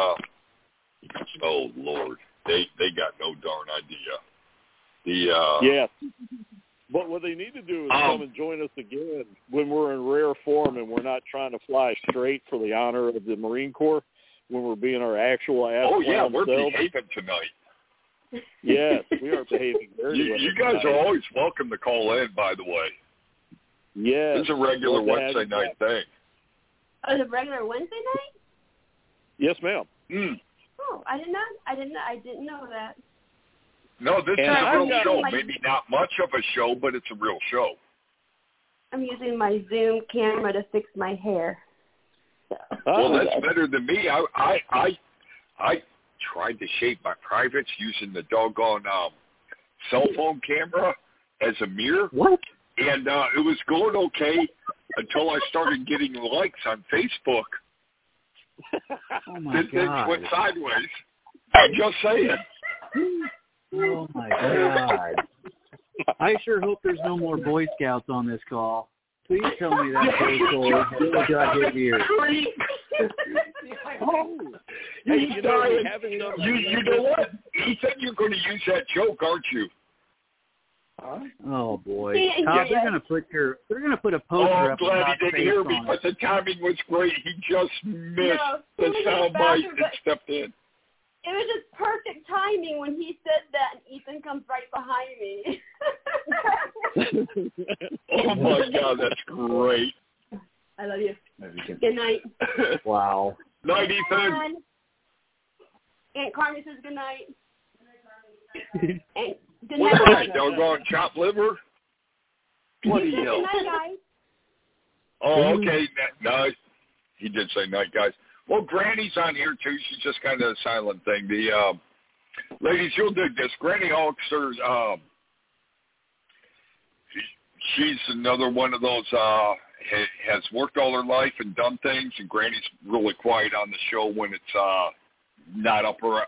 Oh, Lord, they got no darn idea. Yeah. But what they need to do is come and join us again when we're in rare form and we're not trying to fly straight for the honor of the Marine Corps, when we're being our actual ass. Oh, yeah, we're behaving tonight. Yes, we are behaving very well. You guys are always welcome to call in, by the way. Yes. It's a regular Wednesday night thing. Oh, it's a regular Wednesday night? Yes, ma'am. Oh, I didn't know that. No, this is a real show. Maybe not much of a show, but it's a real show. I'm using my Zoom camera to fix my hair. So. Well, that's better than me. I tried to shape my privates using the doggone cell phone camera as a mirror. What? And it was going okay until I started getting likes on Facebook. Oh, my God. Things went sideways. I'm just saying. Oh, my God. I sure hope there's no more Boy Scouts on this call. Please tell me that Boy Scout really got hit here. Oh. Hey, you know what? He said you're going to use that joke, aren't you? Oh boy, Todd, they're going to put a poster up. Oh, I'm glad he didn't hear me, but the timing was great. He just missed the sound bite and stepped in. It was just perfect timing when he said that, and Ethan comes right behind me. Oh my God, that's great. I love you. Good night. Wow. Night, Ethan. Aunt Carmen says good night. And good What's night. that, doggone chopped liver? What do you know? Good night, guys. Oh, okay. No, he did say night, guys. Well, Granny's on here, too. She's just kind of a silent thing. The ladies, you'll dig this. Granny Hawkster, she's another one of those, has worked all her life and done things, and Granny's really quiet on the show when it's not up her,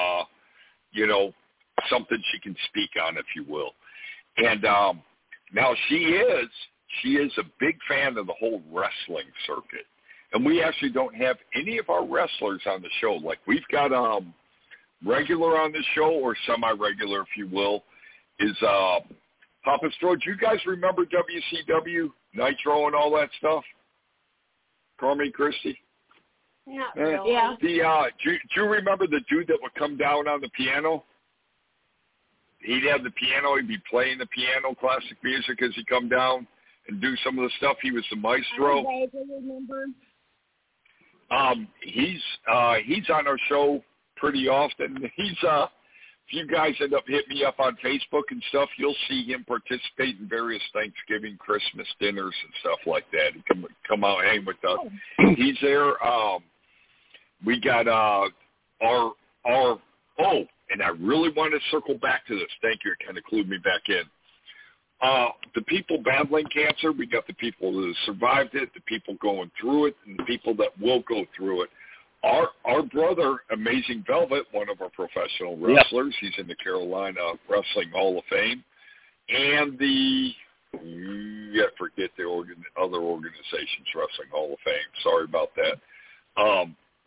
something she can speak on, if you will. And now she is a big fan of the whole wrestling circuit. And we actually don't have any of our wrestlers on the show. Like, we've got regular on the show, or semi-regular, if you will, is Papa Stro. Do you guys remember WCW, Nitro, and all that stuff? Carmi, Christy? Not really. Yeah. Do you remember the dude that would come down on the piano? He'd have the piano. He'd be playing the piano, classic music, as he come down and do some of the stuff. He was the maestro. I remember. He's on our show pretty often. He's if you guys end up hitting me up on Facebook and stuff, you'll see him participate in various Thanksgiving, Christmas dinners and stuff like that. He come out and hang with us. He's there. We got and I really want to circle back to this. Thank you. It kind of clued me back in. the people battling cancer, we got the people who survived it, the people going through it, and the people that will go through it. Our brother, Amazing Velvet, one of our professional wrestlers, he's in the Carolina Wrestling Hall of Fame, and I forget the other organization's Wrestling Hall of Fame. Sorry about that.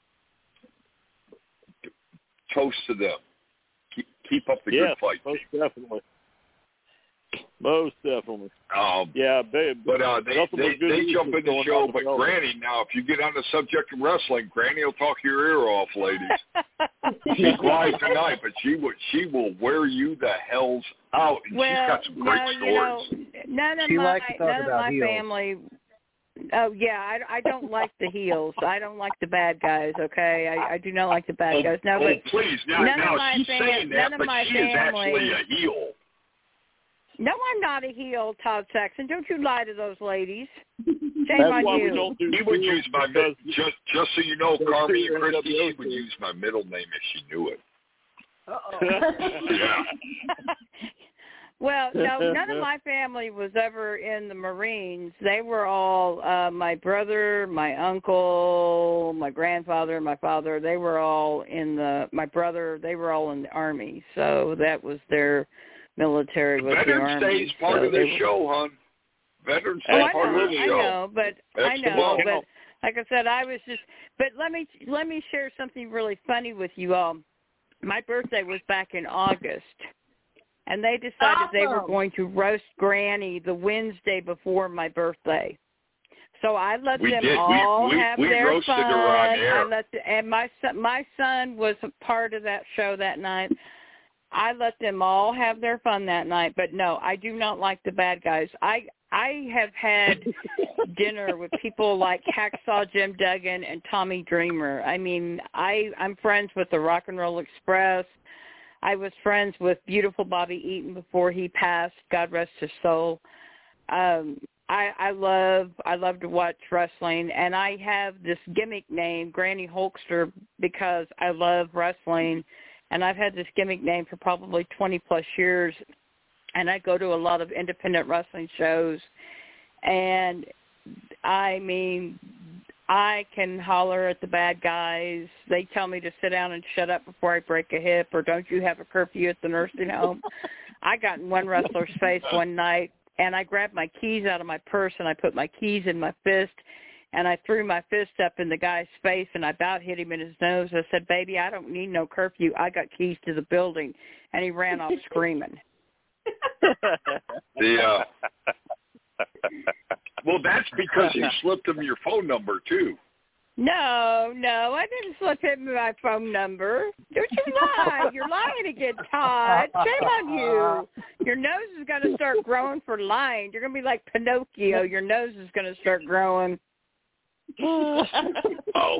Toast to them. Keep up the good fight. Most definitely. Most definitely. Babe. But they jump in the show. But Granny, now, if you get on the subject of wrestling, Granny will talk your ear off, ladies. She's quiet tonight, but she will wear you the hells out. And she's got some great stories. None of my family. Oh yeah, I don't like the heels. I don't like the bad guys. Okay, I do not like the bad guys. No, but please, now she's saying that, but she is actually a heel. No, I'm not a heel, Todd Saxon. Don't you lie to those ladies. Shame on you. He would use my just so you know, Carmi and Christy, he would use my middle name if she knew it. Yeah. Well, no, none of my family was ever in the Marines. They were all my brother, my uncle, my grandfather, my father. They were all in my brother. They were all in the Army. So that was their military. Was the Army. Veterans Day is part of the show, hon. Veterans Day is part of the show. I know, but like I said, I was just. But let me share something really funny with you all. My birthday was back in August. And they decided they were going to roast Granny the Wednesday before my birthday. So I let them all have their fun. And my son was a part of that show that night. I let them all have their fun that night. But no, I do not like the bad guys. I have had dinner with people like Hacksaw Jim Duggan and Tommy Dreamer. I mean, I'm friends with the Rock and Roll Express. I was friends with beautiful Bobby Eaton before he passed. God rest his soul. I love to watch wrestling, and I have this gimmick name, Granny Hulkster, because I love wrestling, and I've had this gimmick name for probably 20-plus years, and I go to a lot of independent wrestling shows, and I mean, I can holler at the bad guys. They tell me to sit down and shut up before I break a hip, or don't you have a curfew at the nursing home? I got in one wrestler's face one night, and I grabbed my keys out of my purse, and I put my keys in my fist, and I threw my fist up in the guy's face, and I about hit him in his nose. I said, baby, I don't need no curfew. I got keys to the building. And he ran off screaming. Well, that's because you slipped him your phone number, too. No, I didn't slip him my phone number. Don't you lie. You're lying again, Todd. Shame on you. Your nose is going to start growing for lying. You're going to be like Pinocchio. Your nose is going to start growing. Oh.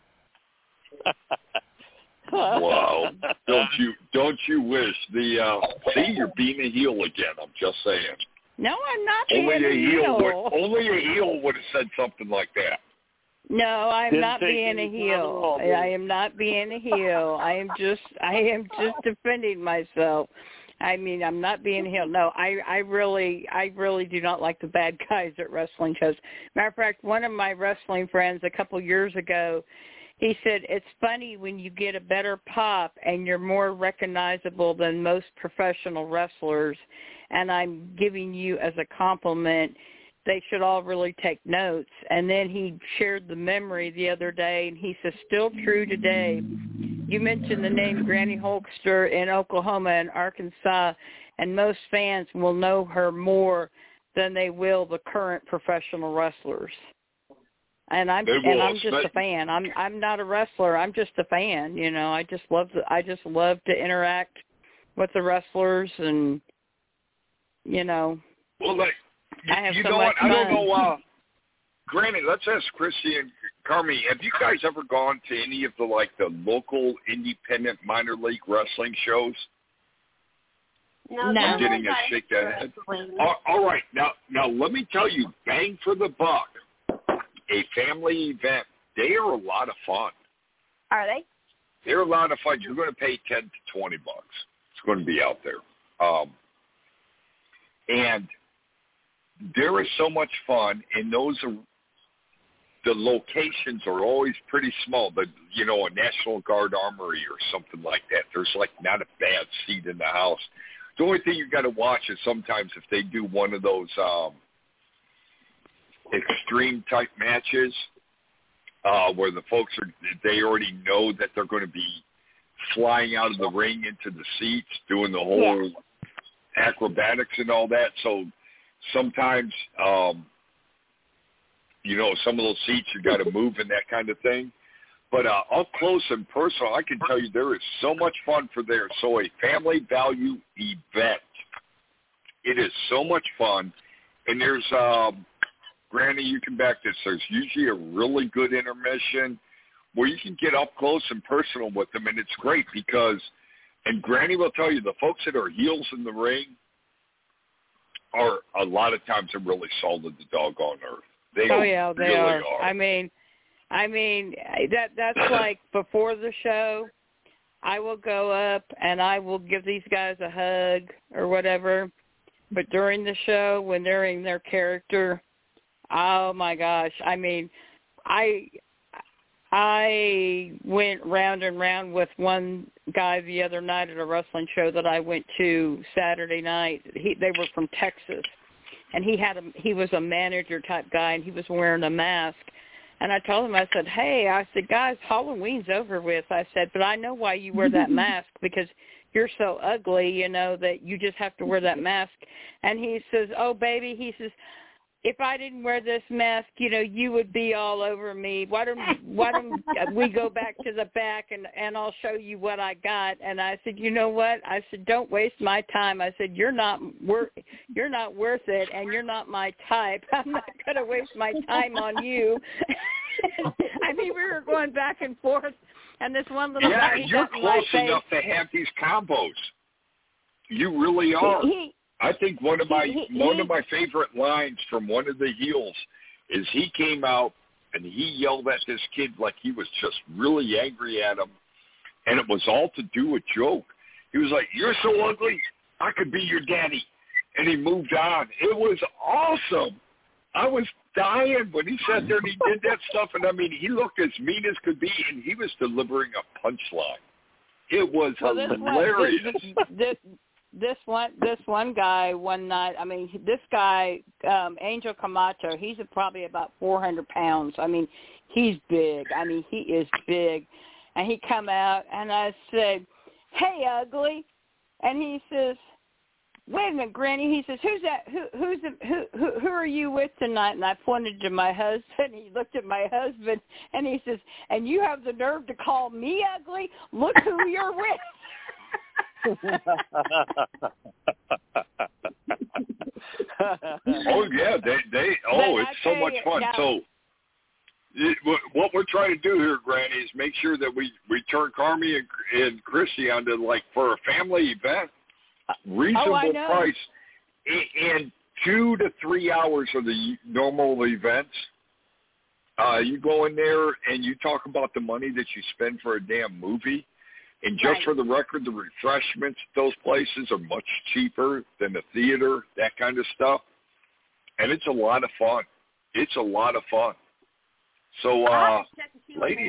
Wow. Don't you wish. See, you're being a heel again. I'm just saying. No, I'm not being a heel. Only a heel would have said something like that. No, I'm not being a heel. I am not being a heel. I am just defending myself. I mean, I'm not being a heel. No, I really do not like the bad guys at wrestling shows. Matter of fact, one of my wrestling friends a couple years ago, he said, it's funny when you get a better pop and you're more recognizable than most professional wrestlers, and I'm giving you as a compliment. They should all really take notes. And then he shared the memory the other day, and he says, still true today. You mentioned the name Granny Hulkster in Oklahoma and Arkansas, and most fans will know her more than they will the current professional wrestlers. And I'm just a fan. I'm not a wrestler. I'm just a fan. You know, I just love to interact with the wrestlers, and you know. Well, I have you so know much what? fun. I don't know. Granny, let's ask Christy and Carmi. Have you guys ever gone to any of the local independent minor league wrestling shows? No. I'm getting a shake that head. All right, now let me tell you, bang for the buck. A family event. They are a lot of fun. Are they? They're a lot of fun. You're going to pay $10 to $20. It's going to be out there. And there is so much fun, and the locations are always pretty small. But, you know, a National Guard armory or something like that, there's like not a bad seat in the house. The only thing you got to watch is sometimes if they do one of those extreme type matches where the folks they already know that they're going to be flying out of the ring into the seats, doing the whole acrobatics and all that. So sometimes, you know, some of those seats you got to move and that kind of thing. But up close and personal, I can tell you there is so much fun for there. So a family value event. It is so much fun. And there's, Granny, you can back this. There's usually a really good intermission where you can get up close and personal with them. And it's great because, and Granny will tell you, the folks that are heels in the ring are a lot of times are really solid the doggone earth. They they really are. are. I mean that's like before the show, I will go up and I will give these guys a hug or whatever. But during the show, when they're in their character, oh my gosh! I mean, I went round and round with one guy the other night at a wrestling show that I went to Saturday night. They were from Texas, and he was a manager type guy, and he was wearing a mask. And I told him, I said, hey, I said, guys, Halloween's over with. I said, but I know why you wear that mask, because you're so ugly, you know, that you just have to wear that mask. And he says, oh, baby, he says, if I didn't wear this mask, you know, you would be all over me. Why don't we go back to the back and I'll show you what I got? And I said, you know what? I said, don't waste my time. I said, you're not worth it, and you're not my type. I'm not going to waste my time on you. I mean, we were going back and forth, and this one little guy, you're close enough to have these combos. You really are. I think one of my favorite lines from one of the heels is he came out and he yelled at this kid like he was just really angry at him, and it was all to do a joke. He was like, "You're so ugly, I could be your daddy," and he moved on. It was awesome. I was dying when he sat there and he did that stuff, and I mean, he looked as mean as could be, and he was delivering a punchline. It was hilarious. This one guy one night, I mean, this guy, Angel Camacho, he's probably about 400 pounds. I mean, he's big. I mean, he is big. And he come out, and I said, hey, ugly. And he says, wait a minute, Granny. He says, who's that? Who are you with tonight? And I pointed to my husband. He looked at my husband, and he says, and you have the nerve to call me ugly? Look who you're with. Oh yeah, it's so much fun. Yeah. So what we're trying to do here, Granny, is make sure that we turn Carmi and Christy onto, like, for a family event, reasonable price, and 2 to 3 hours of the normal events. You go in there and you talk about the money that you spend for a damn movie. And just for the record, the refreshments at those places are much cheaper than the theater, that kind of stuff. And it's a lot of fun. It's a lot of fun. So, ladies.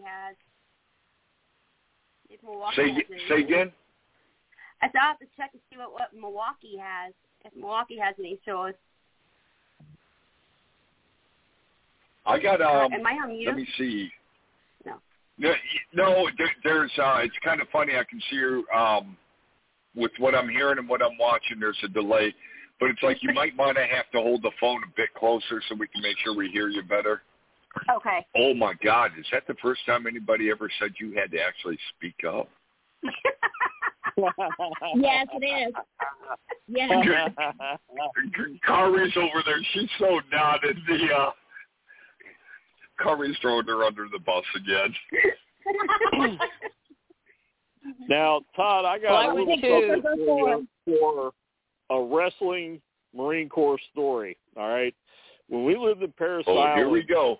Say again? I thought I have to check to see what Milwaukee has. If Milwaukee has any shows. I got, am I on mute? Let me see. No, there's it's kind of funny. I can see you with what I'm hearing and what I'm watching. There's a delay, but it's like you might want to have to hold the phone a bit closer so we can make sure we hear you better. Okay. Oh my God, is that the first time anybody ever said you had to actually speak up? Yes, it is. Yes. Kari's over there. She's so nodded. Kari's throwing her under the bus again. Now, Todd, I got a little something for a wrestling Marine Corps story. All right, when we lived in Paris Island, here we go.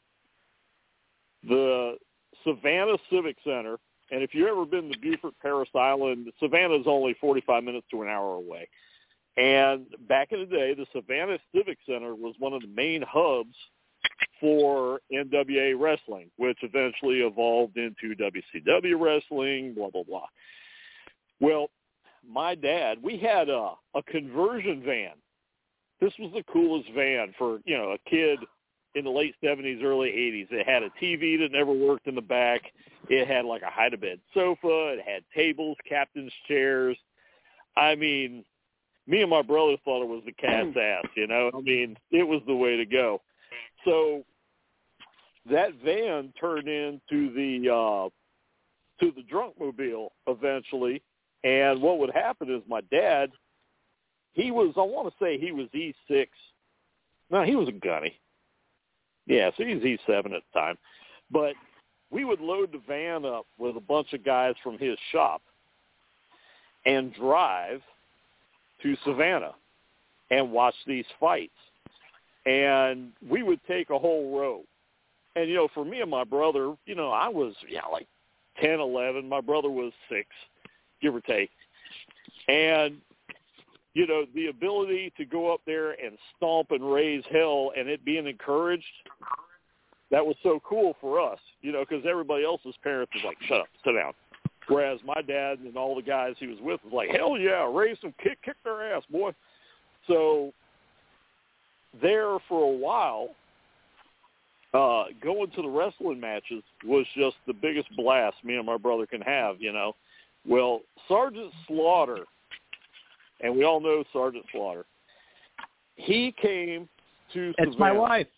The Savannah Civic Center, and if you've ever been to Beaufort, Paris Island, Savannah is only 45 minutes to an hour away. And back in the day, the Savannah Civic Center was one of the main hubs for NWA wrestling, which eventually evolved into WCW wrestling, blah, blah, blah. Well, my dad, we had a conversion van. This was the coolest van for, you know, a kid in the late 70s, early 80s. It had a TV that never worked in the back. It had like a hide-a-bed sofa. It had tables, captain's chairs. I mean, me and my brother thought it was the cat's ass, you know. I mean, it was the way to go. So that van turned into the Drunkmobile eventually. And what would happen is my dad, he was, I want to say he was E6. No, he was a gunny. Yeah, so he was E7 at the time. But we would load the van up with a bunch of guys from his shop and drive to Savannah and watch these fights. And we would take a whole row. And, you know, for me and my brother, you know, I was, like 10, 11. My brother was 6, give or take. And, you know, the ability to go up there and stomp and raise hell and it being encouraged, that was so cool for us, you know, because everybody else's parents was like, shut up, sit down. Whereas my dad and all the guys he was with was like, hell yeah, raise them, kick their ass, boy. So there for a while, going to the wrestling matches was just the biggest blast me and my brother can have, you know. Well, Sergeant Slaughter, and we all know Sergeant Slaughter, he came to It's Savannah. my wife.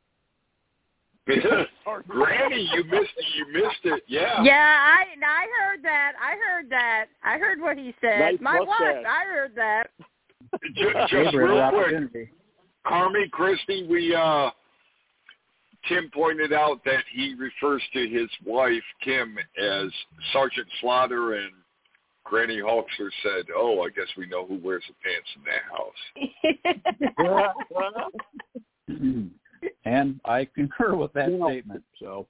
Granny, you missed it. Yeah. Yeah, I heard that. I heard what he said. Nice my mustache. wife, I heard that. Just real quick, Carmi, Christy, Tim pointed out that he refers to his wife, Kim, as Sergeant Slaughter, and Granny Hawkster said, oh, I guess we know who wears the pants in that house. And I concur with that statement. So,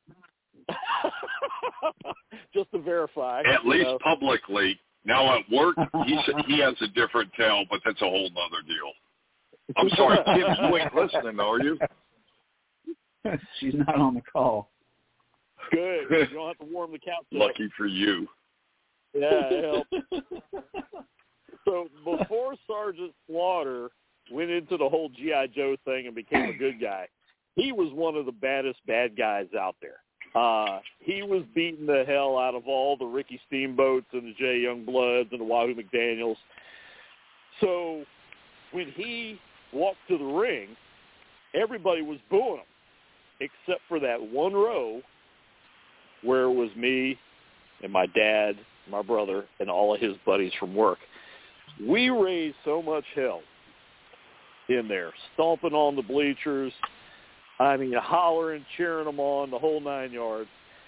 just to verify, at least publicly. Now at work, he has a different tale, but that's a whole nother deal. I'm sorry, Kim, you ain't listening, are you? She's not on the call. Good. You don't have to warm the couch. Lucky for you. Yeah, it helps. So before Sergeant Slaughter went into the whole G.I. Joe thing and became a good guy, he was one of the baddest bad guys out there. He was beating the hell out of all the Ricky Steamboats and the Jay Youngbloods and the Wahoo McDaniels. So when he walked to the ring, everybody was booing him, except for that one row where it was me and my dad, my brother, and all of his buddies from work. We raised so much hell in there, stomping on the bleachers, I mean, hollering, cheering them on, the whole 9 yards.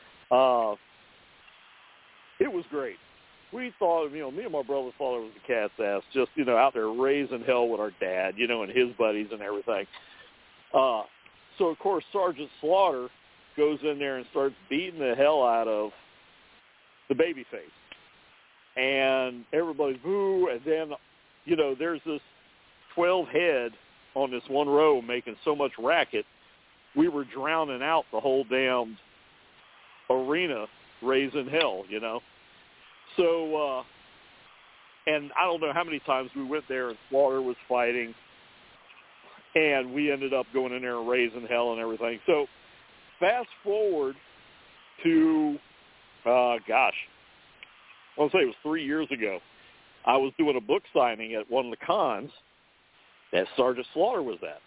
It was great. We thought, you know, me and my brother thought it was a cat's ass, just, you know, out there raising hell with our dad, you know, and his buddies and everything. So, of course, Sergeant Slaughter goes in there and starts beating the hell out of the babyface. And everybody's boo, and then, you know, there's this 12 head on this one row making so much racket, we were drowning out the whole damn arena raising hell, you know. So, and I don't know how many times we went there and Slaughter was fighting, and we ended up going in there and raising hell and everything. So fast forward to, I want to say it was 3 years ago. I was doing a book signing at one of the cons that Sergeant Slaughter was at.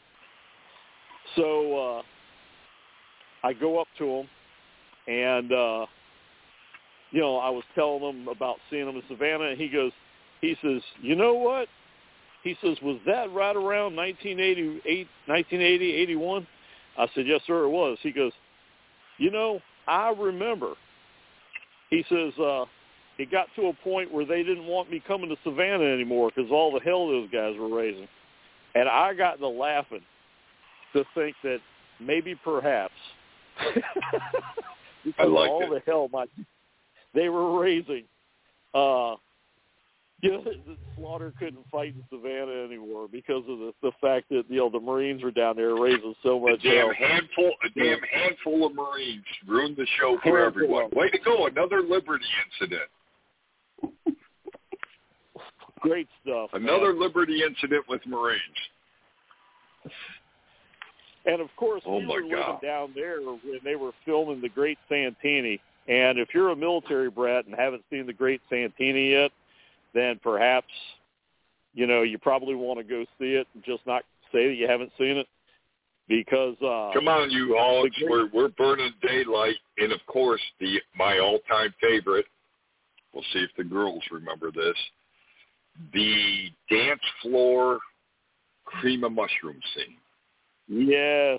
So I go up to him, and, you know, I was telling him about seeing him in Savannah, and he says, you know what? He says, was that right around 1980, 81? I said, yes, sir, it was. He goes, you know, I remember. He says, it got to a point where they didn't want me coming to Savannah anymore because all the hell those guys were raising. And I got to laughing to think that maybe perhaps because all the hell they were raising, you Slaughter couldn't fight in Savannah anymore because of the fact that the Marines were down there raising so much hell. A damn handful of Marines ruined the show for everyone. Way to go! Another Liberty incident. Great stuff. Another Liberty incident with Marines. And of course, we were living down there when they were filming The Great Santini. And if you're a military brat and haven't seen The Great Santini yet, then perhaps, you probably want to go see it and just not say that you haven't seen it. Because come on, you hogs, we're burning daylight, and of course my all-time favorite. We'll see if the girls remember this: the dance floor cream of mushroom scene. Yes.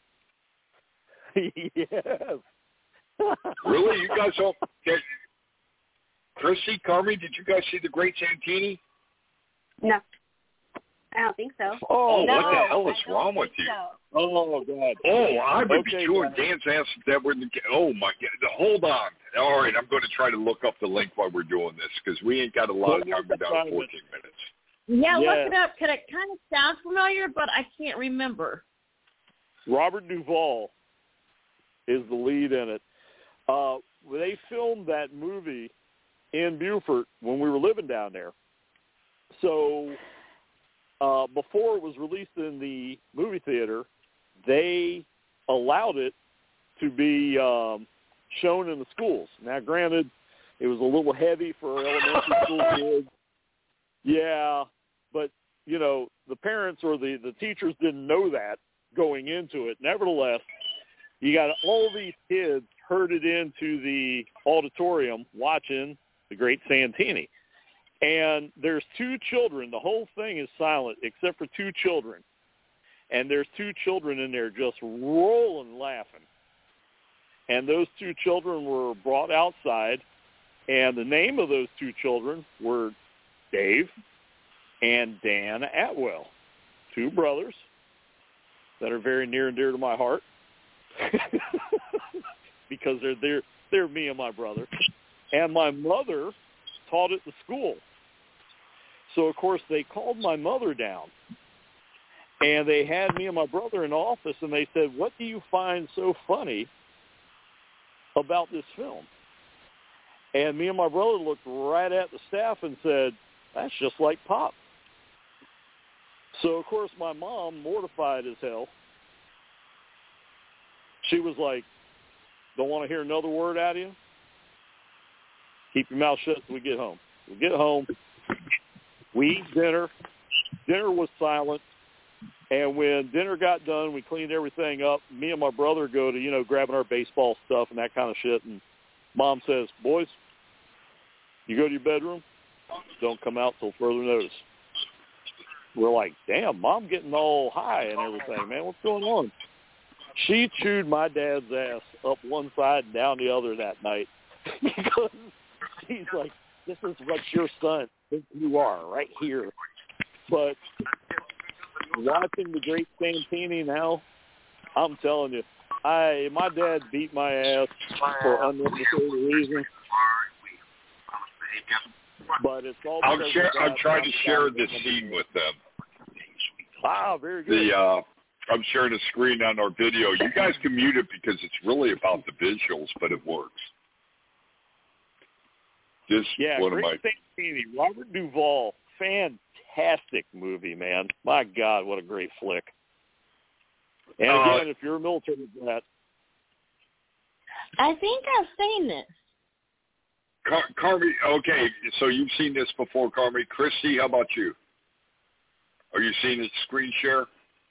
Yes. Really, you guys don't? Chrissy, Carmi, did you guys see The Great Santini? No. I don't think so. Oh, no, what the hell is wrong with you? So. Oh, God. Oh, I would be sure Dan's asked if that were oh, my God. Hold on. All right, I'm going to try to look up the link while we're doing this because we ain't got a lot of time. We're down to 14 minutes. Yeah, look it up because it kind of sounds familiar, but I can't remember. Robert Duvall is the lead in it. They filmed that movie in Beaufort when we were living down there. So before it was released in the movie theater, they allowed it to be shown in the schools. Now, granted, it was a little heavy for elementary school kids. Yeah, but, the parents or the teachers didn't know that going into it. Nevertheless, you got all these kids herded into the auditorium watching The Great Santini. And there's two children. The whole thing is silent except for two children. And there's two children in there just rolling laughing. And those two children were brought outside. And the name of those two children were Dave and Dan Atwell, two brothers that are very near and dear to my heart because they're me and my brother. And my mother taught at the school. So, of course, they called my mother down, and they had me and my brother in the office, and they said, "What do you find so funny about this film?" And me and my brother looked right at the staff and said, "That's just like Pop." So, of course, my mom, mortified as hell, she was like, "Don't want to hear another word out of you? Keep your mouth shut till we get home." We get home. We eat dinner. Dinner was silent. And when dinner got done, we cleaned everything up. Me and my brother go to, grabbing our baseball stuff and that kind of shit. And Mom says, "Boys, you go to your bedroom. Don't come out till further notice." We're like, "Damn, Mom getting all high and everything, man. What's going on?" She chewed my dad's ass up one side and down the other that night because she's like, "This is what your son thinks you are right here." But watching The Great Santini now, I'm telling you, my dad beat my ass for unnecessary reasons. But it's all. I'm trying to share this scene with them. Wow, very good. I'm sharing a screen on our video. You guys can mute it because it's really about the visuals, but it works. Great Santini, Robert Duvall, fantastic movie, man. My God, what a great flick. And again, if you're a military brat. I think I've seen this. Carmi, okay, so you've seen this before, Carmi. Christy, how about you? Are you seeing the screen share?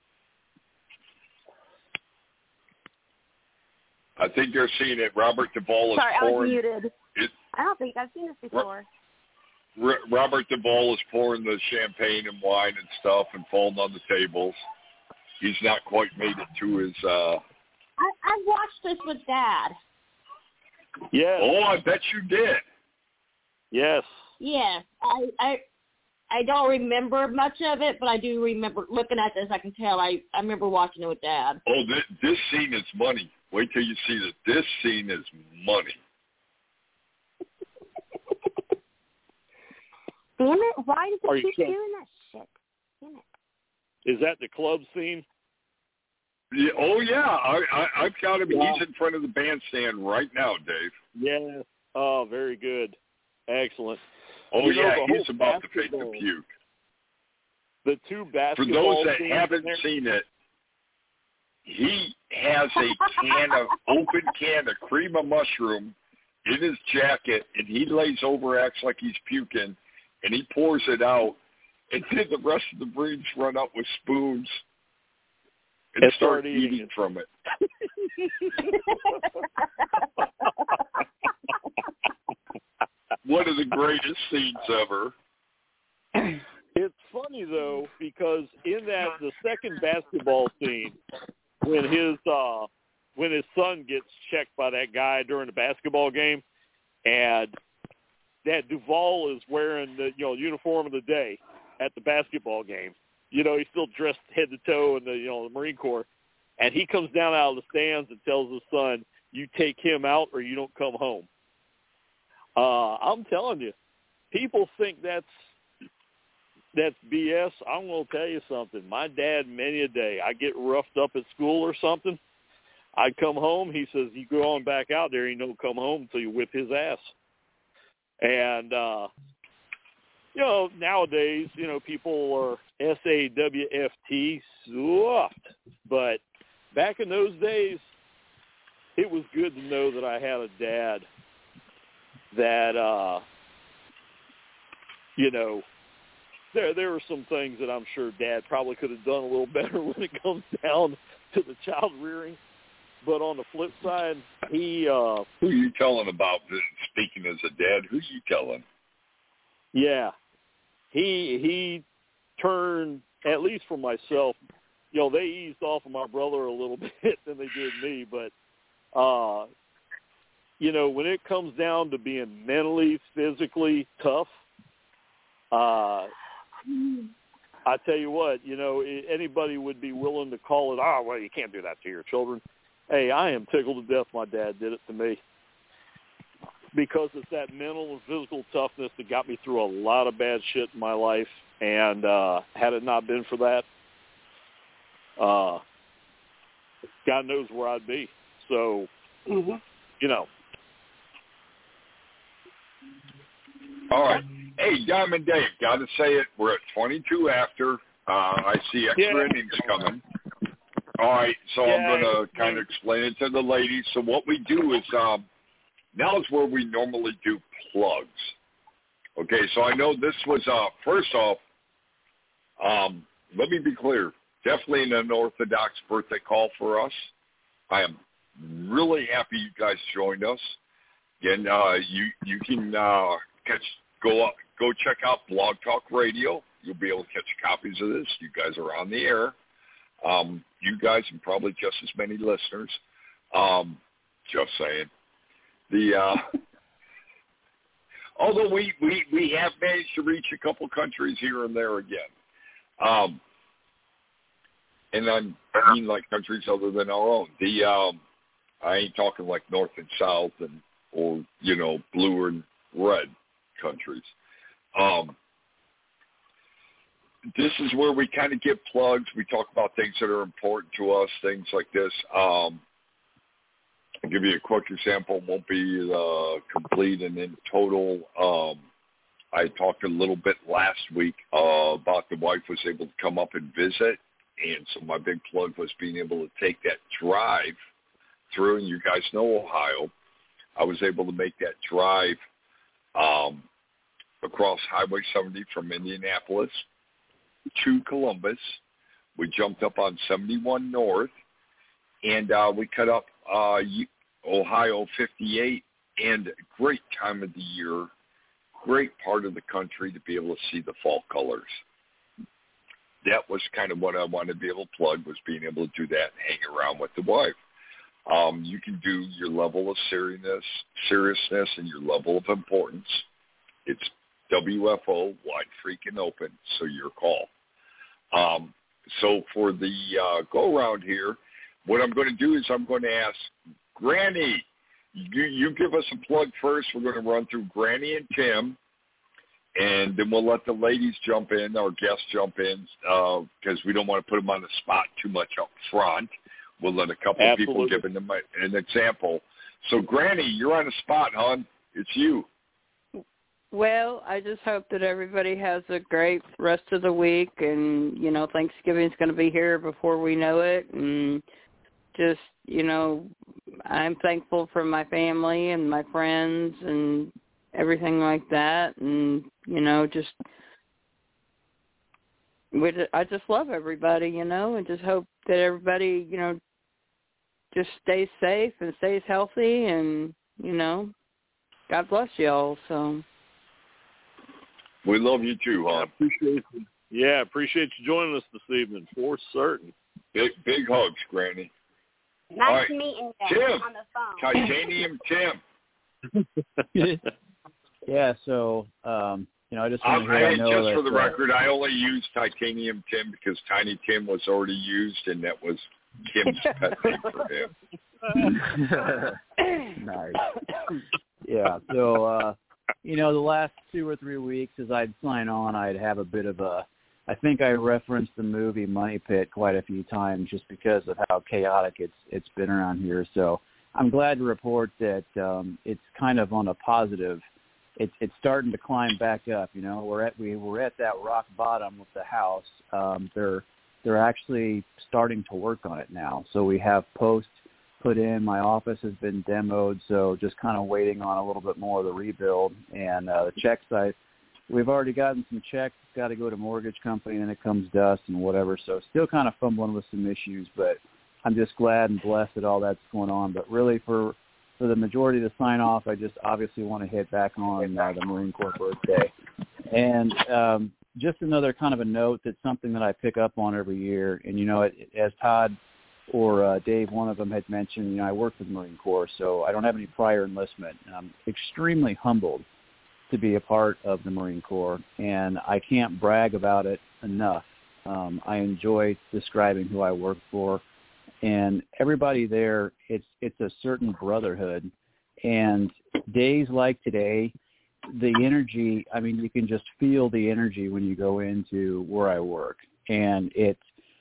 I think you're seeing it. Robert Duvall is pouring. Sorry, I was muted. I don't think I've seen this before. Robert Duvall is pouring the champagne and wine and stuff and falling on the tables. He's not quite made it to his... I've watched this with Dad. Yes. Oh, I bet you did. Yes. Yes. I don't remember much of it, but I do remember looking at this. I can tell. I remember watching it with Dad. Oh, this scene is money. Wait till you see that. This scene is money. Damn it! Why does Are it you keep sure? doing that shit? Damn it! Is that the club scene? Yeah, oh, yeah. I've got him. Wow. He's in front of the bandstand right now, Dave. Yeah. Oh, very good. Excellent. Oh, You know, yeah. the He's whole about to take the basketball- puke. The two For basketball those that scenes haven't in there, seen it, he has a open can of cream of mushroom in his jacket, and he lays over, acts like he's puking, and he pours it out, and then the rest of the Marines run up with spoons and start eating from it. One of the greatest scenes ever. It's funny though, because in the second basketball scene, when his son gets checked by that guy during the basketball game, and that Duvall is wearing the uniform of the day at the basketball game. He's still dressed head to toe in the Marine Corps, and he comes down out of the stands and tells his son, "You take him out or you don't come home." I'm telling you, people think that's BS. I'm going to tell you something. My dad, many a day, I get roughed up at school or something. I'd come home. He says, "You go on back out there. You don't come home until you whip his ass." And, nowadays, people are SAWFT, soft. But back in those days, it was good to know that I had a dad that, there were some things that I'm sure Dad probably could have done a little better when it comes down to the child rearing. But on the flip side, he... Who are you telling about, speaking as a dad? Who's you telling? Yeah. He turned, at least for myself, they eased off of my brother a little bit than they did me. But, when it comes down to being mentally, physically tough, I tell you what, anybody would be willing to call it, well, you can't do that to your children. Hey, I am tickled to death my dad did it to me, because it's that mental and physical toughness that got me through a lot of bad shit in my life. And had it not been for that, God knows where I'd be. So, All right. Hey, Diamond Dave, got to say it. We're at 22 after. I see extra innings coming. All right, so I'm going to kind of explain it to the ladies. So what we do is now is where we normally do plugs. Okay, so I know this was, first off, let me be clear, definitely an unorthodox birthday call for us. I am really happy you guys joined us. Again, you can go check out Blog Talk Radio. You'll be able to catch copies of this. You guys are on the air. You guys and probably just as many listeners. Just saying. Although we have managed to reach a couple countries here and there again. And I mean like countries other than our own. I ain't talking like North and South or blue and red countries. This is where we kind of give plugs. We talk about things that are important to us, things like this. I'll give you a quick example. It won't be complete and in total. I talked a little bit last week about the wife was able to come up and visit, and so my big plug was being able to take that drive through, and you guys know Ohio. I was able to make that drive across Highway 70 from Indianapolis to Columbus. We jumped up on 71 North, and we cut up Ohio 58, and great time of the year, great part of the country to be able to see the fall colors. That was kind of what I wanted to be able to plug, was being able to do that and hang around with the wife. You can do your level of seriousness and your level of importance. It's WFO, wide freaking open, so your call. So for the go-around here, what I'm going to do is I'm going to ask Granny, you give us a plug first. We're going to run through Granny and Tim, and then we'll let the ladies jump in, our guests jump in, because we don't want to put them on the spot too much up front. We'll let a couple of people give them an example. So, Granny, you're on the spot, hon. It's you. Well, I just hope that everybody has a great rest of the week, and, you know, Thanksgiving's going to be here before we know it, and just, you know, I'm thankful for my family and my friends and everything like that, and, you know, I just love everybody, you know, and just hope that everybody, you know, just stays safe and stays healthy, and, you know, God bless y'all, so. We love you too, hon. Appreciate you. Yeah, appreciate you joining us this evening, for certain. Big hugs, Granny. Nice meeting you Tim, on the phone. Titanium Tim. Yeah, so, you know, I just want to know just for the record, I only used Titanium Tim because Tiny Tim was already used, and that was Tim's pet name for him. Nice. Yeah, so, you know, the last 2 or 3 weeks as I'd sign on, I'd have a bit of I think I referenced the movie Money Pit quite a few times just because of how chaotic it's been around here. So I'm glad to report that it's kind of on a positive. It's starting to climb back up. You know, we were at that rock bottom with the house. They're actually starting to work on it now. So we have posts put in. My office has been demoed, so just kind of waiting on a little bit more of the rebuild. And the check site, we've already gotten some checks. It's got to go to mortgage company, and it comes to us and whatever. So still kind of fumbling with some issues, but I'm just glad and blessed that all that's going on. But really for the majority of the sign-off, I just obviously want to hit back on the Marine Corps birthday. And just another kind of a note that's something that I pick up on every year. And, you know, as Todd or Dave, one of them, had mentioned, you know, I work with the Marine Corps, so I don't have any prior enlistment. And I'm extremely humbled to be a part of the Marine Corps, and I can't brag about it enough. I enjoy describing who I work for, and everybody there, it's a certain brotherhood. And days like today, the energy, I mean, you can just feel the energy when you go into where I work, and it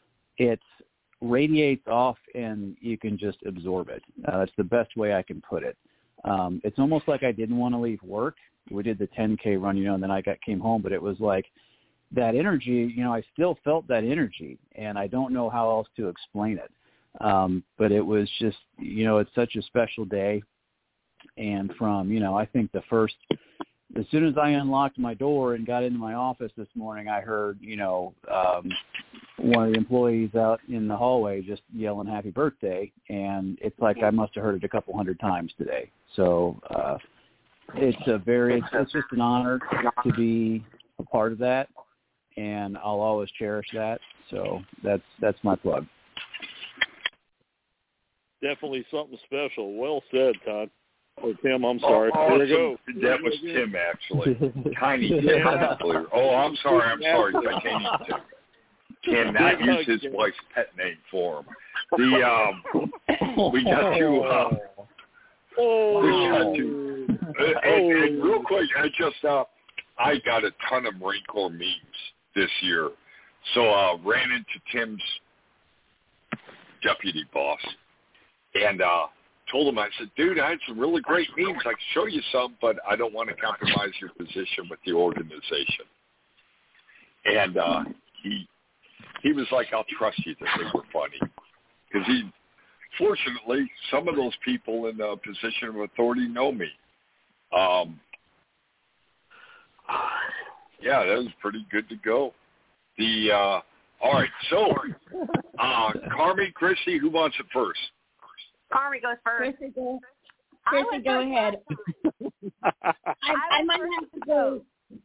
radiates off, and you can just absorb it. That's the best way I can put it. It's almost like I didn't want to leave work. We did the 10K run, you know, and then I came home, but it was like that energy, you know, I still felt that energy, and I don't know how else to explain it. But it was just, you know, it's such a special day. And from, you know, I think as soon as I unlocked my door and got into my office this morning, I heard, you know, one of the employees out in the hallway just yelling happy birthday. And it's like I must have heard it a couple hundred times today. So it's just an honor to be a part of that. And I'll always cherish that. So that's my plug. Definitely something special. Well said, Todd. Or Tim, I'm sorry. There you go. That was Tim, actually. Tiny Tim. I'm sorry, Titanium Tim. Cannot use his wife's pet name for him. We got to. And real quick, I got a ton of Marine Corps memes this year. So ran into Tim's deputy boss and told him, I said, dude, I had some really great memes. I can show you some, but I don't want to compromise your position with the organization. And he was like, I'll trust you that they were funny. Because fortunately, some of those people in a position of authority know me. Yeah, that was pretty good to go. All right, so Carmi, Christy, who wants it first? Carmi goes first. Chrissy, go ahead. I might have to go.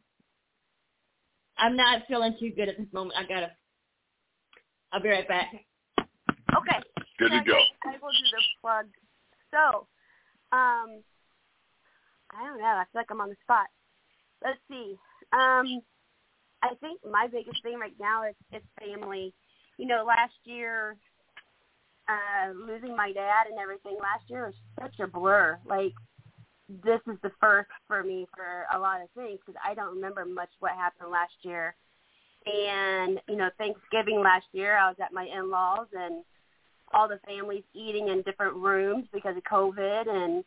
I'm not feeling too good at this moment. I'll be right back. Okay. Good to go. I will do the plug. So, I don't know. I feel like I'm on the spot. Let's see. I think my biggest thing right now is family. You know, last year, losing my dad and everything last year was such a blur. Like, this is the first for me for a lot of things because I don't remember much what happened last year. And, Thanksgiving last year, I was at my in-laws and all the families eating in different rooms because of COVID. And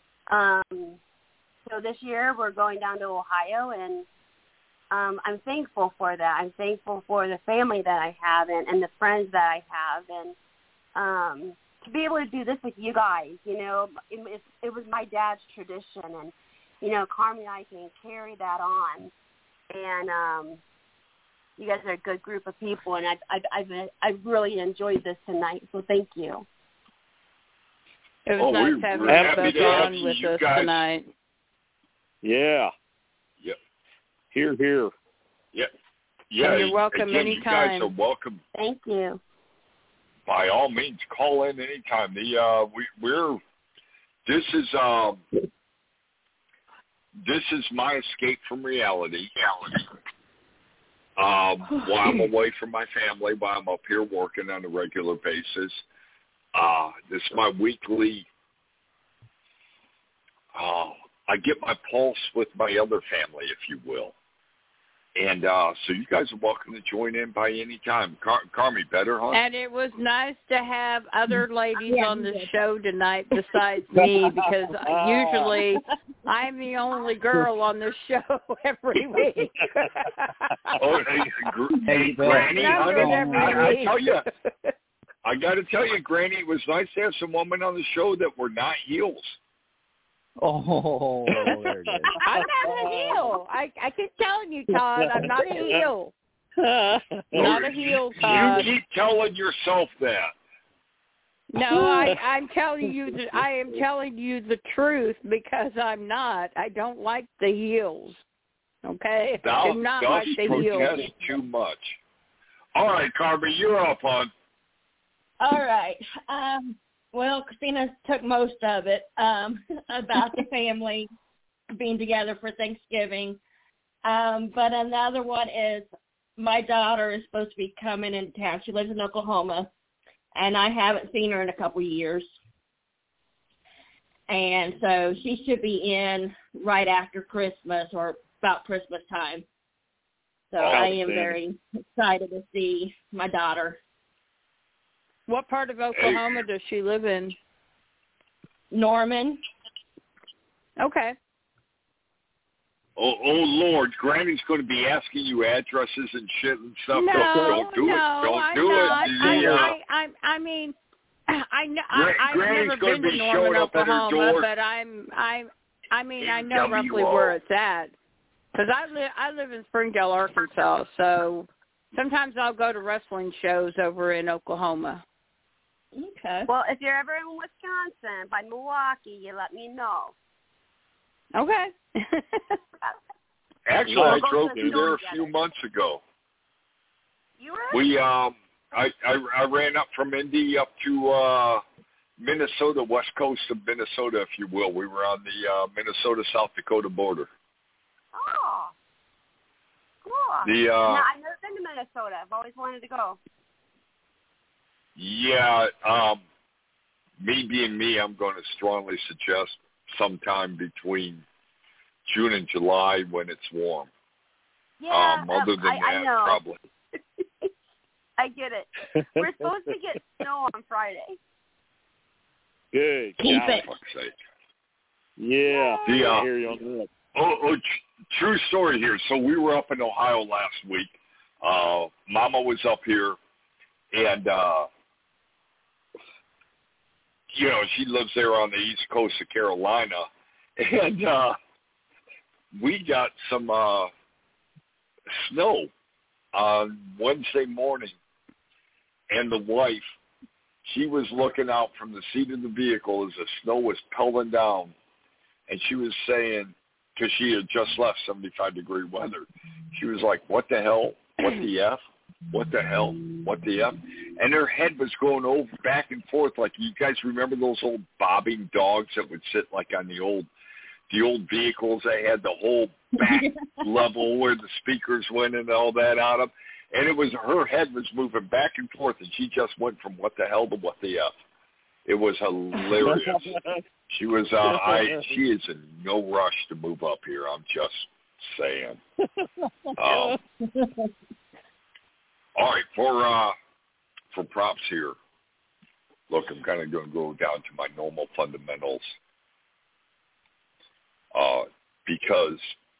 so this year we're going down to Ohio, and I'm thankful for that. I'm thankful for the family that I have and the friends that I have. And to be able to do this with you guys, it was my dad's tradition. And, Carmen and I can carry that on. And you guys are a good group of people, and I've really enjoyed this tonight. So thank you. It was nice having you both on with us tonight. Yeah. Yep. Here. Yep. Yeah. You're welcome anytime. You guys are welcome. Thank you. By all means, call in anytime. This is my escape from reality. While I'm away from my family, while I'm up here working on a regular basis. This is my weekly, I get my pulse with my other family, if you will. And so you guys are welcome to join in by any time. Carmi, better, huh? And it was nice to have other ladies on the show tonight besides me, because usually I'm the only girl on the show every week. Hey, Granny, I tell you, I got to tell you, Granny, it was nice to have some women on the show that were not heels. Oh, there it is. I'm not a heel. I keep telling you, Todd, I'm not a heel. Not a heel, Todd. You keep telling yourself that. No, I'm telling you that I am telling you the truth because I'm not. I don't like the heels. Okay? I do not like the heels. Protest too much. All right, Carmen, you're up, hon. All right. Well, Christina took most of it about the family being together for Thanksgiving. But another one is my daughter is supposed to be coming into town. She lives in Oklahoma, and I haven't seen her in a couple of years. And so she should be in right after Christmas or about Christmas time. So I am very excited to see my daughter. What part of Oklahoma does she live in? Norman. Okay. Oh, Lord, Granny's going to be asking you addresses and shit and stuff. No, don't do it. Don't do it. I mean, I've never been to Norman, Oklahoma, but I know roughly where it's at. Because I live in Springdale, Arkansas, so sometimes I'll go to wrestling shows over in Oklahoma. Okay. Well, if you're ever in Wisconsin, by Milwaukee, you let me know. Okay. Actually, I drove through there a few months ago. You were? We I ran up from Indy up to Minnesota, west coast of Minnesota, if you will. We were on the Minnesota-South Dakota border. Oh, cool. No, I've never been to Minnesota. I've always wanted to go. Yeah, me being me, I'm going to strongly suggest sometime between June and July when it's warm. Yeah, other than I know. probably. I get it. We're supposed to get snow on Friday. Good. Keep it. For fuck's sake. Yeah. I hear you on that. True story here. So we were up in Ohio last week. Mama was up here, and she lives there on the east coast of Carolina, and we got some snow on Wednesday morning, and the wife, she was looking out from the seat of the vehicle as the snow was pelting down, and she was saying, because she had just left 75-degree weather, she was like, what the hell? What the F? What the hell? What the F? And her head was going over back and forth like, you guys remember those old bobbing dogs that would sit like on the old vehicles? They had the whole back level where the speakers went and all that on them. And it was, her head was moving back and forth, and she just went from what the hell to what the F. It was hilarious. She was. She is in no rush to move up here. I'm just saying. All right, for props here. Look, I'm kind of going to go down to my normal fundamentals because,